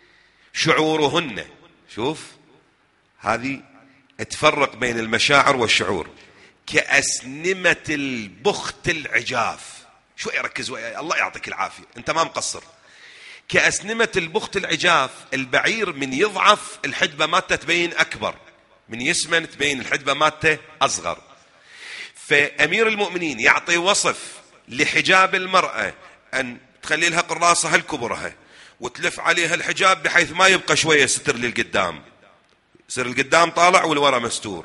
شعورهن، شوف هذه تفرق بين المشاعر والشعور، كأسنمة البخت العجاف. شو يركز وياي الله يعطيك العافية أنت ما مقصر. كأسنمة البخت العجاف، البعير من يضعف الحدبة مالته تبين أكبر، من يسمن تبين الحدبة مالته أصغر. فأمير المؤمنين يعطي وصف لحجاب المرأة أن تخلي لها قراصة هالكبرها وتلف عليها الحجاب بحيث ما يبقى شوية ستر للقدام، يصير القدام طالع والورا مستور.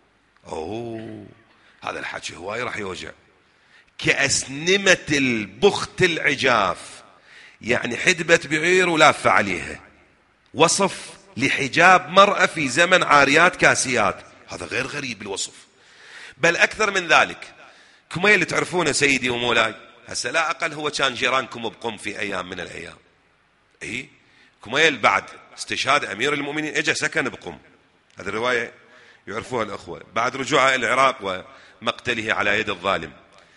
أوه هذا الحكي هواي راح يوجع. كأسنمة البخت العجاف يعني حدبة بعير ولافة عليها. وصف لحجاب مرأة في زمن عاريات كاسيات، هذا غير غريب الوصف، بل أكثر من ذلك. كميل تعرفونه سيدي ومولاي، هسه لا أقل هو كان جيرانكم بقم في أيام من الأيام. إيه كميل بعد استشهاد أمير المؤمنين إجا سكن بقم، هذه الرواية يعرفوها الأخوة، بعد رجوعه إلى العراق ومقتله على يد الظالم.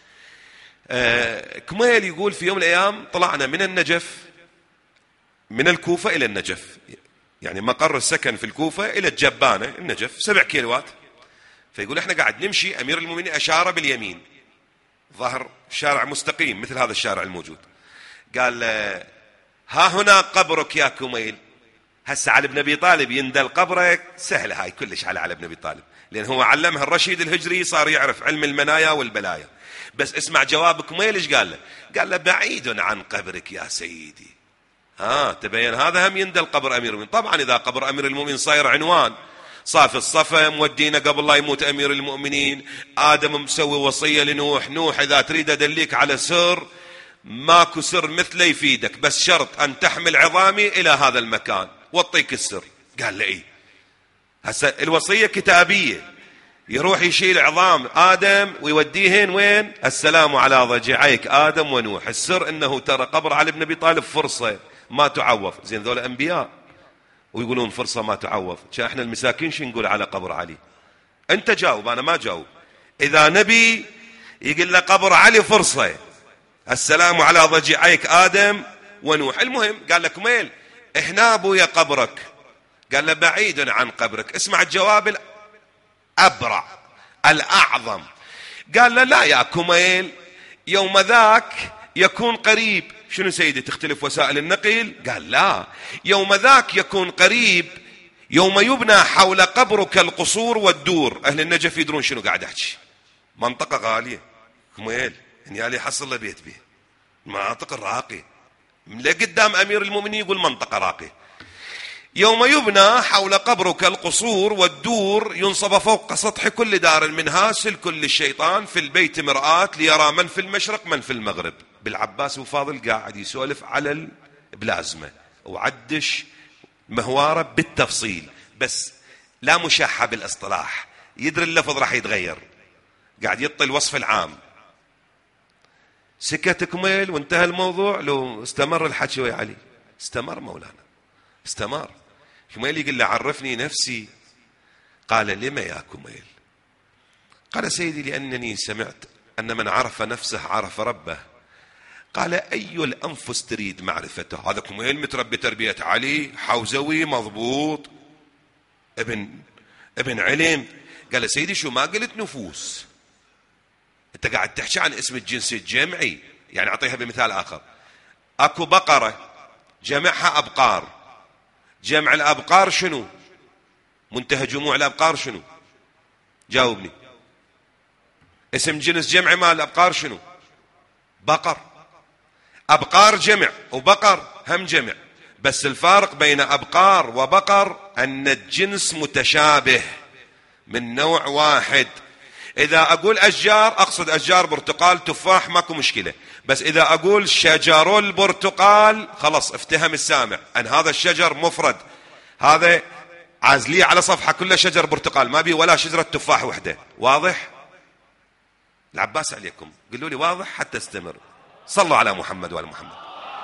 آه كميل يقول في يوم من الأيام طلعنا من النجف، من الكوفة إلى النجف، يعني مقر السكن في الكوفة إلى الجبانة النجف سبع كيلوات. فيقول احنا قاعد نمشي، أمير المؤمنين أشار باليمين، ظهر شارع مستقيم مثل هذا الشارع الموجود، قال ها هنا قبرك يا كميل. هسه علي بن أبي طالب يندل قبرك سهلة هاي كلش على علي بن أبي طالب، لأن هو علمها الرشيد الهجري، صار يعرف علم المنايا والبلايا. بس اسمع جواب كميل ايش قال له؟ قال له بعيد عن قبرك يا سيدي. ها تبين هذا هم يندل قبر أمير المؤمنين. طبعا إذا قبر أمير المؤمنين صاير عنوان، صاف الصفا مودينا قبل لا يموت أمير المؤمنين، آدم مسوي وصية لنوح، نوح إذا تريد أدليك على سر ماكو سر مثله يفيدك، بس شرط أن تحمل عظامي إلى هذا المكان واعطيك السر. قال له إيه. هسه الوصية كتابية، يروح يشيل عظام آدم ويوديهن وين؟ السلام على ضجعيك آدم ونوح. السر إنه ترى قبر علي بن أبي طالب فرصة ما تعوض. زين ذول أنبياء ويقولون فرصة ما تعوض، شا احنا المساكين شو نقول على قبر علي؟ انت جاوب انا ما جاوب. اذا نبي يقول له قبر علي فرصة، السلام على ضجعيك آدم ونوح. المهم قال لك ميل احنا ابويا قبرك، قال له بعيد عن قبرك. اسمع الجواب الأبرع الأعظم، قال له لا يا كميل يوم ذاك يكون قريب. شنو سيدي تختلف وسائل النقل؟ قال لا، يوم ذاك يكون قريب يوم يبنى حول قبرك القصور والدور. أهل النجف يدرون شنو قاعد أحكي، منطقة غالية كميل اني علي حصل له بيت بيه المناطق الراقي لقدام امير المؤمنين يقول منطقة راقية. يوم يبنى حول قبره كالقصور والدور ينصب فوق سطح كل دار منها سلك للشيطان في البيت مرآة ليرى من في المشرق من في المغرب. بالعباس وفاضل قاعد يسولف على البلازمة وعدش مهواره بالتفصيل بس لا مشاحة بالاصطلاح، يدري اللفظ راح يتغير، قاعد يعطي الوصف العام. سكت كميل وانتهى الموضوع. لو استمر الحكي ويا علي استمر مولانا استمر. كميل يقول له عرفني نفسي. قال لما يا كميل؟ قال سيدي لأنني سمعت أن من عرف نفسه عرف ربه. قال أي الأنفس تريد معرفته؟ هذا كميل متربي تربية علي حوزوي مضبوط ابن ابن علم. قال سيدي شو ما قلت نفوس، انت قاعد تحكي عن اسم الجنس الجمعي. يعني اعطيها بمثال اخر، اكو بقرة جمعها ابقار، جمع الابقار شنو؟ منتهى جموع الابقار شنو؟ جاوبني. اسم جنس جمعي مال الابقار شنو؟ بقر. ابقار جمع وبقر هم جمع، بس الفارق بين ابقار وبقر ان الجنس متشابه من نوع واحد. إذا أقول أشجار أقصد أشجار برتقال تفاح ماكو مشكلة، بس إذا أقول شجر البرتقال خلص افتهم السامع أن هذا الشجر مفرد، هذا عازلية على صفحة كلها شجر برتقال ما بي ولا شجرة تفاح وحدة. واضح؟ العباس عليكم قلوا لي واضح حتى استمر. صلوا على محمد وعلى محمد.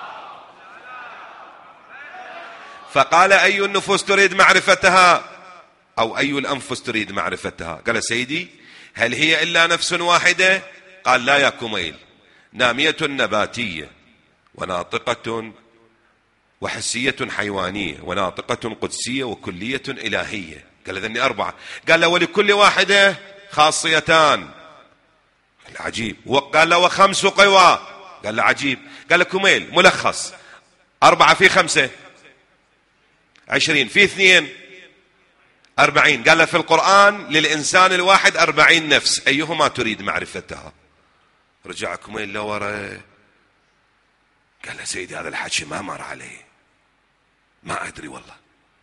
فقال أي النفوس تريد معرفتها أو أي الأنفس تريد معرفتها؟ قال سيدي هل هي إلا نفس واحدة؟ قال لا يا كميل، نامية نباتية وناطقة وحسية حيوانية وناطقة قدسية وكلية إلهية. قال ذني أربعة. قال له ولكل واحدة خاصيتان. قال عجيب. وقال له وخمس قوى. قال له عجيب. قال له كميل ملخص، أربعة في خمسة عشرين في اثنين أربعين. قال له في القرآن للإنسان الواحد أربعين نفس، أيهما تريد معرفتها؟ رجع كميل لورا. قال له سيدي هذا الحكي ما مر عليه، ما أدري والله.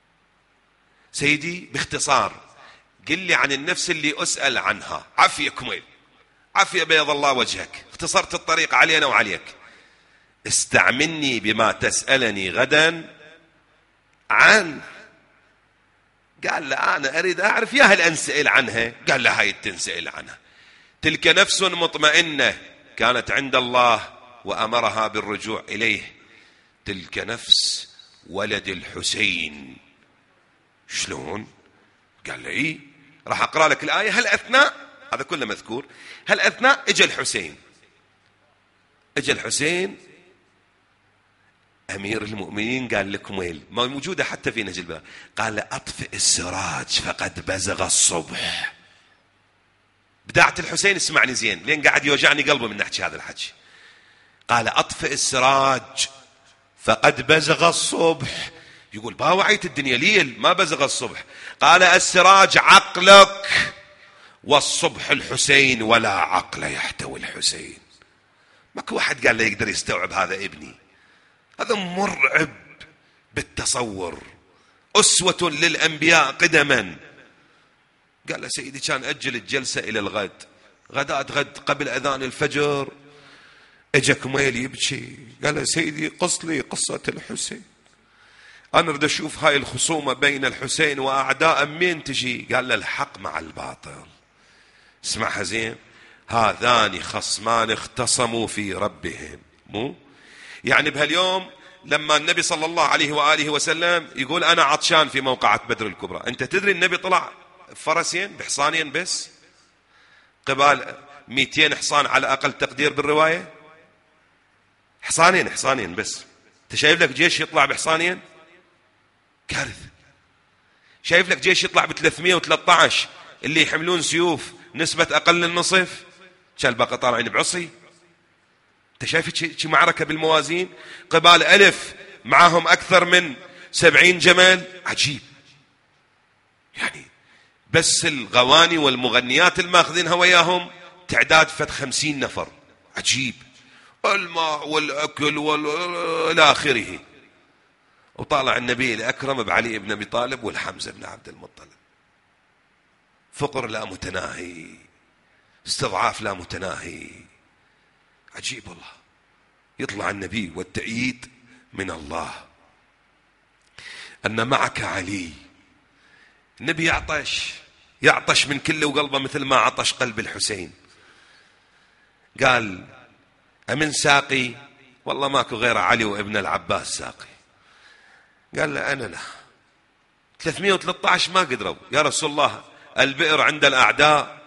سيدي باختصار قل لي عن النفس اللي أسأل عنها. عافية كميل، عافية بيض الله وجهك، اختصرت الطريق علينا وعليك. استعملني بما تسألني غدا عن. قال له أنا أريد أعرف يا هل أنسأل عنها؟ قال له هاي تنسأل عنها. تلك نفس مطمئنة كانت عند الله وأمرها بالرجوع إليه، تلك نفس ولد الحسين. شلون؟ قال له إيه؟ راح أقرأ لك الآية. هل أثناء هذا كله مذكور، هل أثناء إجا الحسين، إجا الحسين أمير المؤمنين قال لكم ويل ما موجودة حتى في نهج البلاغة. قال أطفئ السراج فقد بزغ الصبح. بداعة الحسين اسمعني زين لين قاعد يوجعني قلبه من نحكي هذا الحكي. قال أطفئ السراج فقد بزغ الصبح. يقول با وعيت الدنيا ليل ما بزغ الصبح. قال السراج عقلك والصبح الحسين ولا عقل يحتوي الحسين. ماكو واحد قال له يقدر يستوعب هذا ابني، هذا مرعب بالتصور، أسوة للأنبياء قدما. قال له سيدي كان أجل الجلسة إلى الغد، غداة غد قبل أذان الفجر. اجا كميل يبكي. قال له سيدي قص لي قصة الحسين، أنا أريد أشوف هاي الخصومة بين الحسين وأعداء مين تجي. قال له الحق مع الباطل. اسمعها زين، هذان خصمان اختصموا في ربهم. مو يعني بهاليوم لما النبي صلى الله عليه وآله وسلم يقول أنا عطشان في موقعة بدر الكبرى، أنت تدري النبي طلع فرسين بحصانين بس قبال مئتين حصان على أقل تقدير بالرواية. حصانين حصانين بس. أنت شايف لك جيش يطلع بحصانين؟ كارثة. شايف لك جيش يطلع ب ثلاثمئة وثلاثة عشر اللي يحملون سيوف نسبة أقل النصف، كان الباقي طالعين بعصي. انت شايف شي معركة بالموازين؟ قبال ألف معهم أكثر من سبعين جمل. عجيب. يعني بس الغواني والمغنيات الماخذينها وياهم تعداد فد خمسين نفر. عجيب، الماء والأكل والى آخره. وطالع النبي الأكرم بعلي بن أبي طالب والحمزة بن عبد المطلب. فقر لا متناهي، استضعاف لا متناهي. عجيب والله. يطلع النبي والتأييد من الله أن معك علي. النبي يعطش، يعطش من كله وقلبه مثل ما عطش قلب الحسين. قال أمن ساقي؟ والله ماكو غير علي وابن العباس ساقي. قال له أنا لا. ثلاثمئة وثلاثة عشر ما قدروا. يا رسول الله البئر عند الأعداء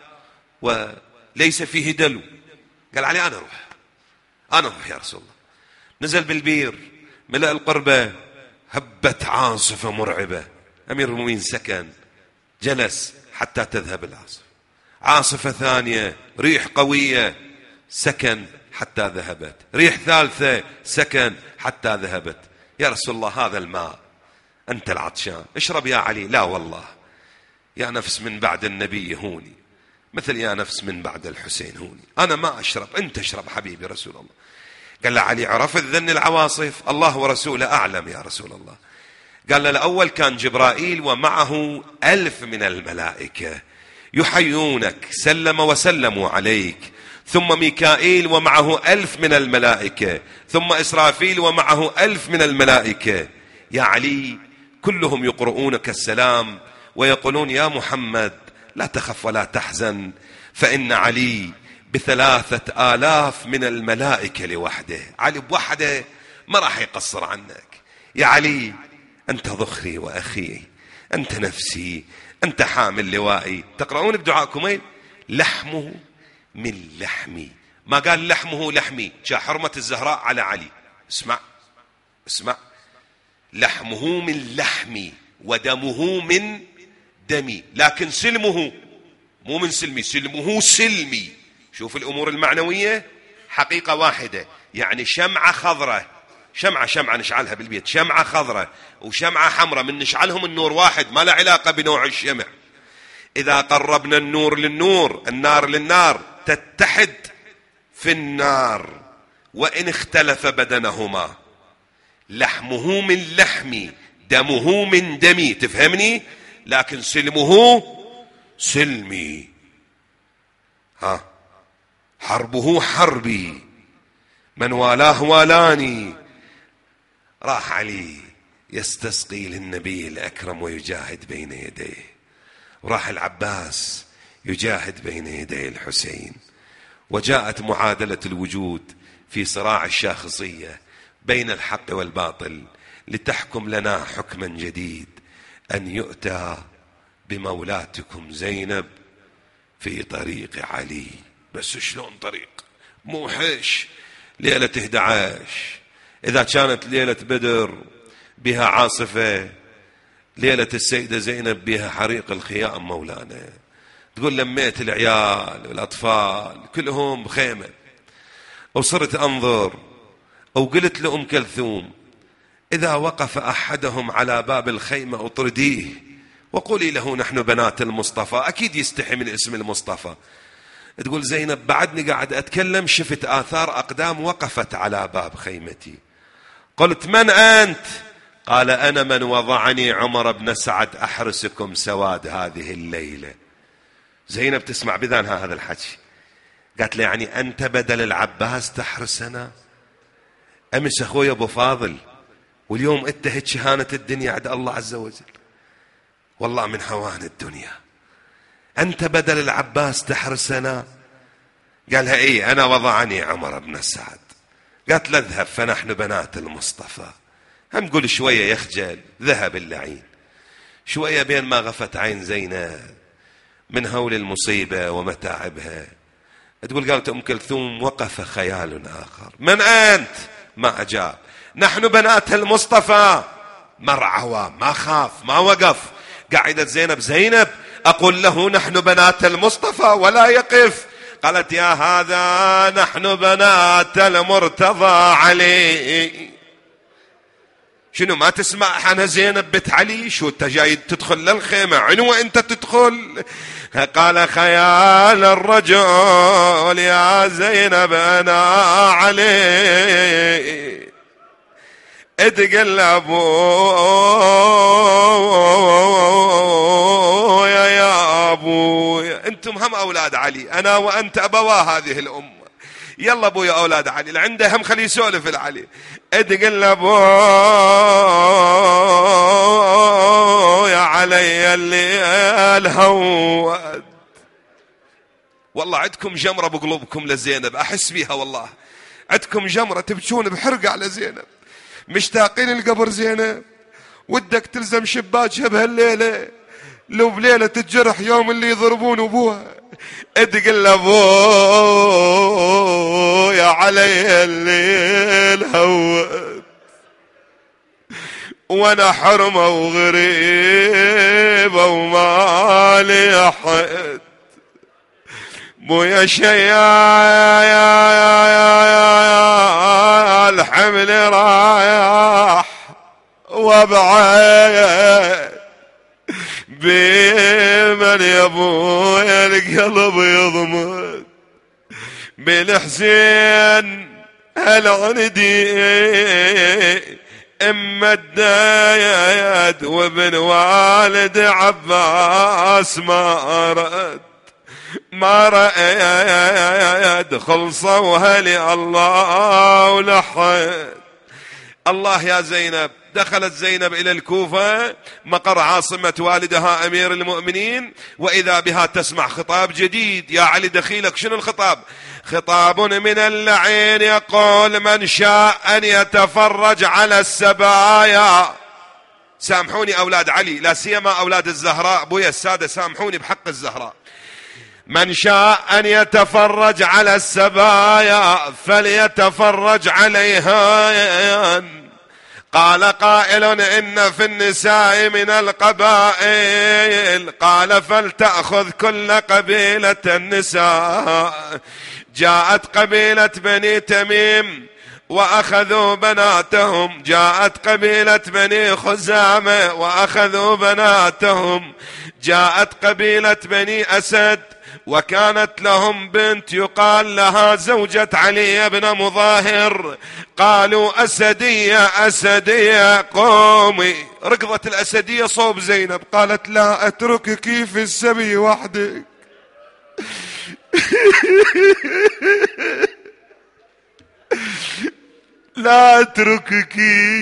وليس فيه دلو. قال علي أنا أروح، أنا أروح يا رسول الله. نزل بالبير، ملأ القربة، هبت عاصفة مرعبة. أمير المؤمنين سكن، جلس حتى تذهب العاصفة. عاصفة ثانية، ريح قوية، سكن حتى ذهبت. ريح ثالثة، سكن حتى ذهبت. يا رسول الله هذا الماء، أنت العطشان، اشرب يا علي. لا والله يا نفس من بعد النبي يهوني، مثل يا نفس من بعد الحسين هوني. أنا ما أشرب، أنت اشرب حبيبي رسول الله. قال له علي عرفت ذن العواصف؟ الله ورسوله أعلم يا رسول الله. قال له الأول كان جبرائيل ومعه ألف من الملائكة يحيونك، سلم وسلموا عليك. ثم ميكائيل ومعه ألف من الملائكة. ثم إسرافيل ومعه ألف من الملائكة. يا علي كلهم يقرؤونك السلام ويقولون يا محمد لا تخف ولا تحزن، فإن علي بثلاثة آلاف من الملائكة لوحده. علي بوحده ما راح يقصر عنك. يا علي أنت ذخري وأخي، أنت نفسي، أنت حامل لوائي. تقرؤون بدعاءكم ايه؟ لحمه من لحمي. ما قال لحمه لحمي، جاء حرمة الزهراء على علي. اسمع اسمع، لحمه من لحمي ودمه من دمي، لكن سلمه مو من سلمي، سلمه سلمي. شوف الأمور المعنوية حقيقة واحدة. يعني شمعة خضرة، شمعة شمعة نشعلها بالبيت، شمعة خضرة وشمعة حمراء، من نشعلهم النور واحد، ما له علاقة بنوع الشمع. إذا قربنا النور للنور، النار للنار، تتحد في النار وإن اختلف بدنهما. لحمه من لحمي، دمه من دمي، تفهمني؟ لكن سلمه سلمي. ها، حربه حربي، من والاه والاني. راح علي يستسقي للنبي الأكرم ويجاهد بين يديه، وراح العباس يجاهد بين يدي الحسين. وجاءت معادلة الوجود في صراع الشاخصية بين الحق والباطل لتحكم لنا حكما جديد، أن يؤتى بمولاتكم زينب في طريق علي. بس شلون طريق؟ موحش. ليلة إحدى عشر إذا كانت ليلة بدر بها عاصفة، ليلة السيدة زينب بها حريق الخيام مولانا. تقول لميت العيال والأطفال كلهم بخيمة، وصرت أنظر وقلت لأم كلثوم إذا وقف أحدهم على باب الخيمة أطرديه وقولي له نحن بنات المصطفى. أكيد يستحي من اسم المصطفى. تقول زينب بعدني قاعد أتكلم شفت آثار أقدام وقفت على باب خيمتي. قلت من أنت؟ قال أنا من وضعني عمر بن سعد أحرسكم سواد هذه الليلة. زينب تسمع بذانها هذا الحكي، قالت له يعني أنت بدل العباس تحرسنا؟ أمس أخوي أبو فاضل، واليوم أنت هيك شهانة الدنيا عند الله عز وجل. والله من هوان الدنيا، أنت بدل العباس تحرسنا؟ قالها إيه أنا وضعني عمر بن سعد. قالت له اذهب فنحن بنات المصطفى. هم قول شوية يخجل، ذهب اللعين. شوية بين ما غفت عين زينب من هول المصيبة ومتاعبها، تقول قالت أم كلثوم وقف خيال آخر. من أنت؟ ما أجاب. نحن بنات المصطفى. مرعوى، ما خاف، ما وقف. قاعدة زينب زينب أقول له نحن بنات المصطفى ولا يقف. قالت يا هذا نحن بنات المرتضى علي. شنو ما تسمع أنا زينب بنت علي؟ شو أنت جاي تدخل للخيمة عنوة أنت تدخل؟ قال خيال الرجل يا زينب أنا علي اتقل أبويا يا أبويا. أنتم هم أولاد علي، أنا وأنت أبوا هذه الأمة. يلا أبويا أولاد علي اللي عنده هم خليه يسولف العلي. اتقل أبويا علي اللي الهود. والله عندكم جمرة بقلوبكم لزينب، أحس بيها والله. عندكم جمرة تبكون بحرقة على زينب، مشتاقين القبر زينب، ودك تلزم شباكها بهالليلة، لو بليلة تتجرح يوم اللي يضربون أبوها. اتقل أبويا علي الليل هود وانا حرمة وغريبة ومالي أحد. بويا شيا الحمل رايح وابعد بمن يا ابويا القلب يضمد بالحسين هالعندي ام الدايد وابن والد عباس ما رد ما رأيت خلصوها لي الله ولحد. الله يا زينب. دخلت زينب إلى الكوفة مقر عاصمة والدها أمير المؤمنين، وإذا بها تسمع خطاب جديد. يا علي دخيلك شنو الخطاب؟ خطاب من اللعين يقول من شاء أن يتفرج على السبايا. سامحوني أولاد علي، لا سيما أولاد الزهراء، بويا السادة سامحوني بحق الزهراء. من شاء أن يتفرج على السبايا فليتفرج عليها. قال قائل إن في النساء من القبائل، قال فلتأخذ كل قبيلة النساء. جاءت قبيلة بني تميم وأخذوا بناتهم، جاءت قبيلة بني خزامة وأخذوا بناتهم، جاءت قبيلة بني أسد وكانت لهم بنت يقال لها زوجة علي بن مظاهر. قالوا أسدية أسدية قومي. ركضت الأسدية صوب زينب، قالت لا أتركك في السبي وحدك. لا أتركك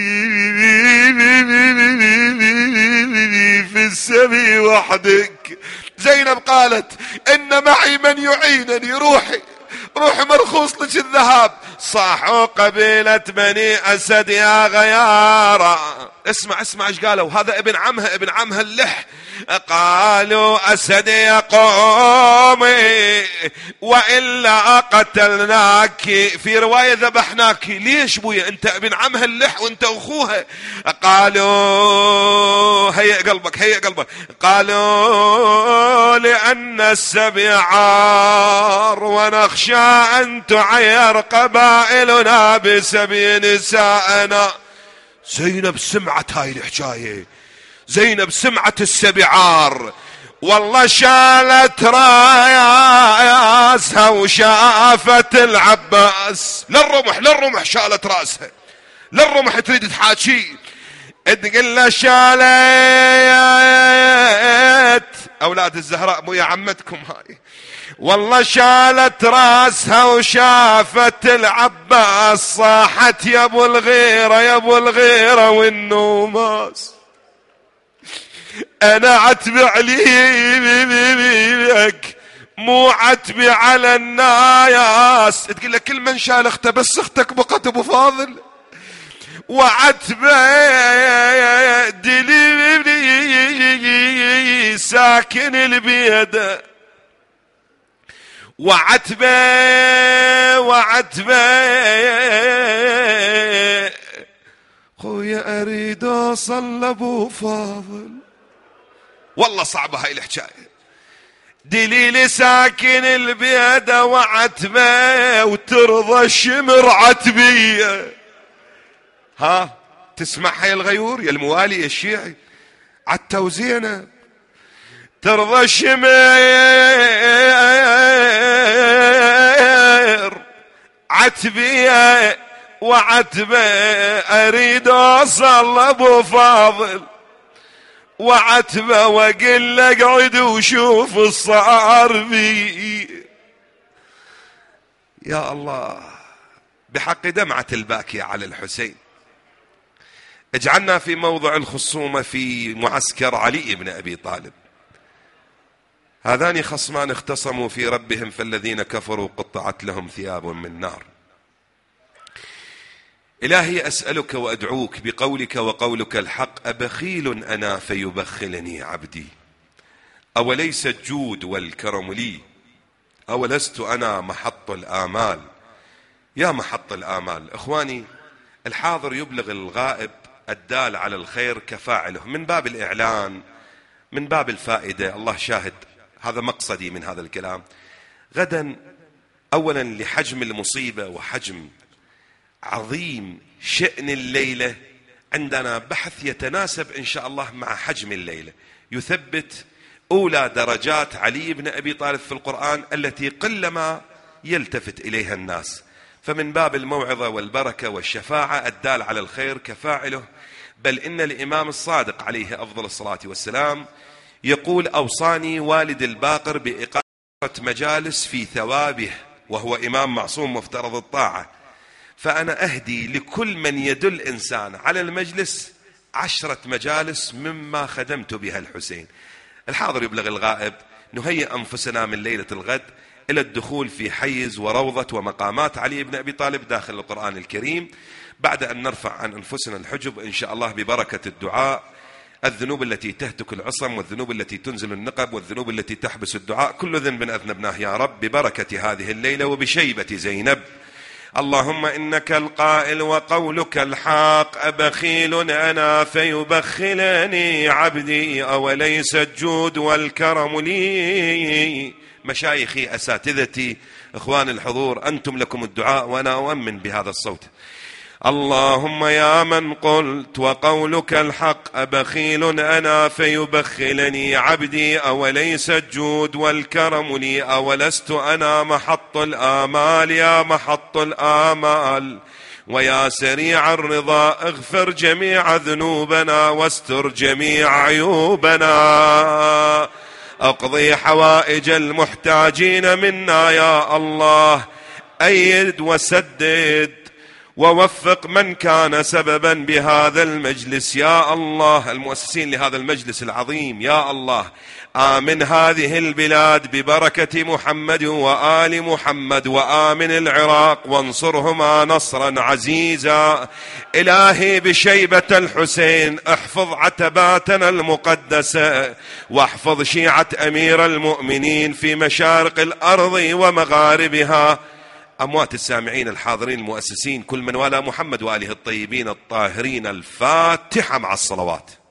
في السبي وحدك. زينب قالت إن معي من يعينني، روحي روحي مرخوص لك الذهاب. صاحوا قبيلة بني أسد يا غيارة. اسمع اسمع ايش قالوا، هذا ابن عمها ابن عمها اللح. قالوا أسد يا قومي وإلا قتلناك، في رواية ذبحناك. ليش بويا انت ابن عمها اللح وانت اخوها؟ قالوا هيئ قلبك هيئ قلبك. قالوا لأن السبي عار ونخشى أن تعير قبائلنا بسبي نسائنا. زينب سمعت هاي الحكاية، زينب سمعت السبعار، والله شالت راياسها وشافت العباس. للرمح للرمح شالت راسها، للرمح تريد تحاكي. تقول له شالت أولاد الزهراء مو يا عمتكم هاي، والله شالت راسها وشافت العباس. صاحت يا ابو الغيرة يا ابو الغيرة والنوماس، انا عتبي عليك مو عتبي على الناس. تقول لك كل من شال اخته بس اختك بقت ابو فاضل. وعتبي دليلي ساكن البيد، وعتبي وعتبي خويا اريد اوصل لابو فاضل. والله صعبة هاي الحكاية. دليلي ساكن البيد وعتبه وترضى الشمر عتبية. ها تسمعها يا الغيور يا الموالي يا الشيعي عتو زينب. ترضى الشمير عتبيه وعتبه اريد اوصل ابو فاضل وعتبه واقول له اقعد وشوف الصار بي. يا الله بحق دمعة الباكية على الحسين اجعلنا في موضع الخصومة في معسكر علي بن أبي طالب. هذان خصمان اختصموا في ربهم فالذين كفروا قطعت لهم ثياب من نار. إلهي أسألك وأدعوك بقولك وقولك الحق أبخيل أنا فيبخلني عبدي أوليس الجود والكرم لي أولست أنا محط الآمال. يا محط الآمال. إخواني الحاضر يبلغ الغائب الدال على الخير كفاعله من باب الإعلان من باب الفائدة. الله شاهد هذا مقصدي من هذا الكلام. غدا أولا لحجم المصيبة وحجم عظيم شأن الليلة عندنا بحث يتناسب إن شاء الله مع حجم الليلة يثبت أولى درجات علي بن أبي طالب في القرآن التي قلما يلتفت إليها الناس. فمن باب الموعظة والبركة والشفاعة الدال على الخير كفاعله. بل إن الإمام الصادق عليه أفضل الصلاة والسلام يقول أوصاني والد الباقر بإقامة مجالس في ثوابه وهو إمام معصوم مفترض الطاعة. فأنا أهدي لكل من يدل إنسان على المجلس عشرة مجالس مما خدمت بها الحسين. الحاضر يبلغ الغائب نهيئ أنفسنا من ليلة الغد إلى الدخول في حيز وروضة ومقامات علي بن أبي طالب داخل القرآن الكريم بعد أن نرفع عن أنفسنا الحجب إن شاء الله ببركة الدعاء. الذنوب التي تهتك العصم والذنوب التي تنزل النقب والذنوب التي تحبس الدعاء كل ذنب أذنبناه يا رب ببركة هذه الليلة وبشيبة زينب. اللهم إنك القائل وقولك الحق أبخيل أنا فيبخلني عبدي أوليس الجود والكرم لي. مشايخي أساتذتي إخوان الحضور أنتم لكم الدعاء وأنا أؤمن بهذا الصوت. اللهم يا من قلت وقولك الحق أبخيل أنا فيبخلني عبدي أوليس الجود والكرم لي أولست أنا محط الآمال. يا محط الآمال ويا سريع الرضا اغفر جميع ذنوبنا واستر جميع عيوبنا اقضي حوائج المحتاجين منا يا الله. أيد وسدد ووفق من كان سببا بهذا المجلس يا الله المؤسسين لهذا المجلس العظيم يا الله. آمن هذه البلاد ببركة محمد وآل محمد وآمن العراق وانصرهما نصرا عزيزا. إلهي بشيبة الحسين احفظ عتباتنا المقدسة واحفظ شيعة أمير المؤمنين في مشارق الأرض ومغاربها. أموات السامعين الحاضرين المؤسسين كل من والى محمد وآله الطيبين الطاهرين الفاتحة مع الصلوات.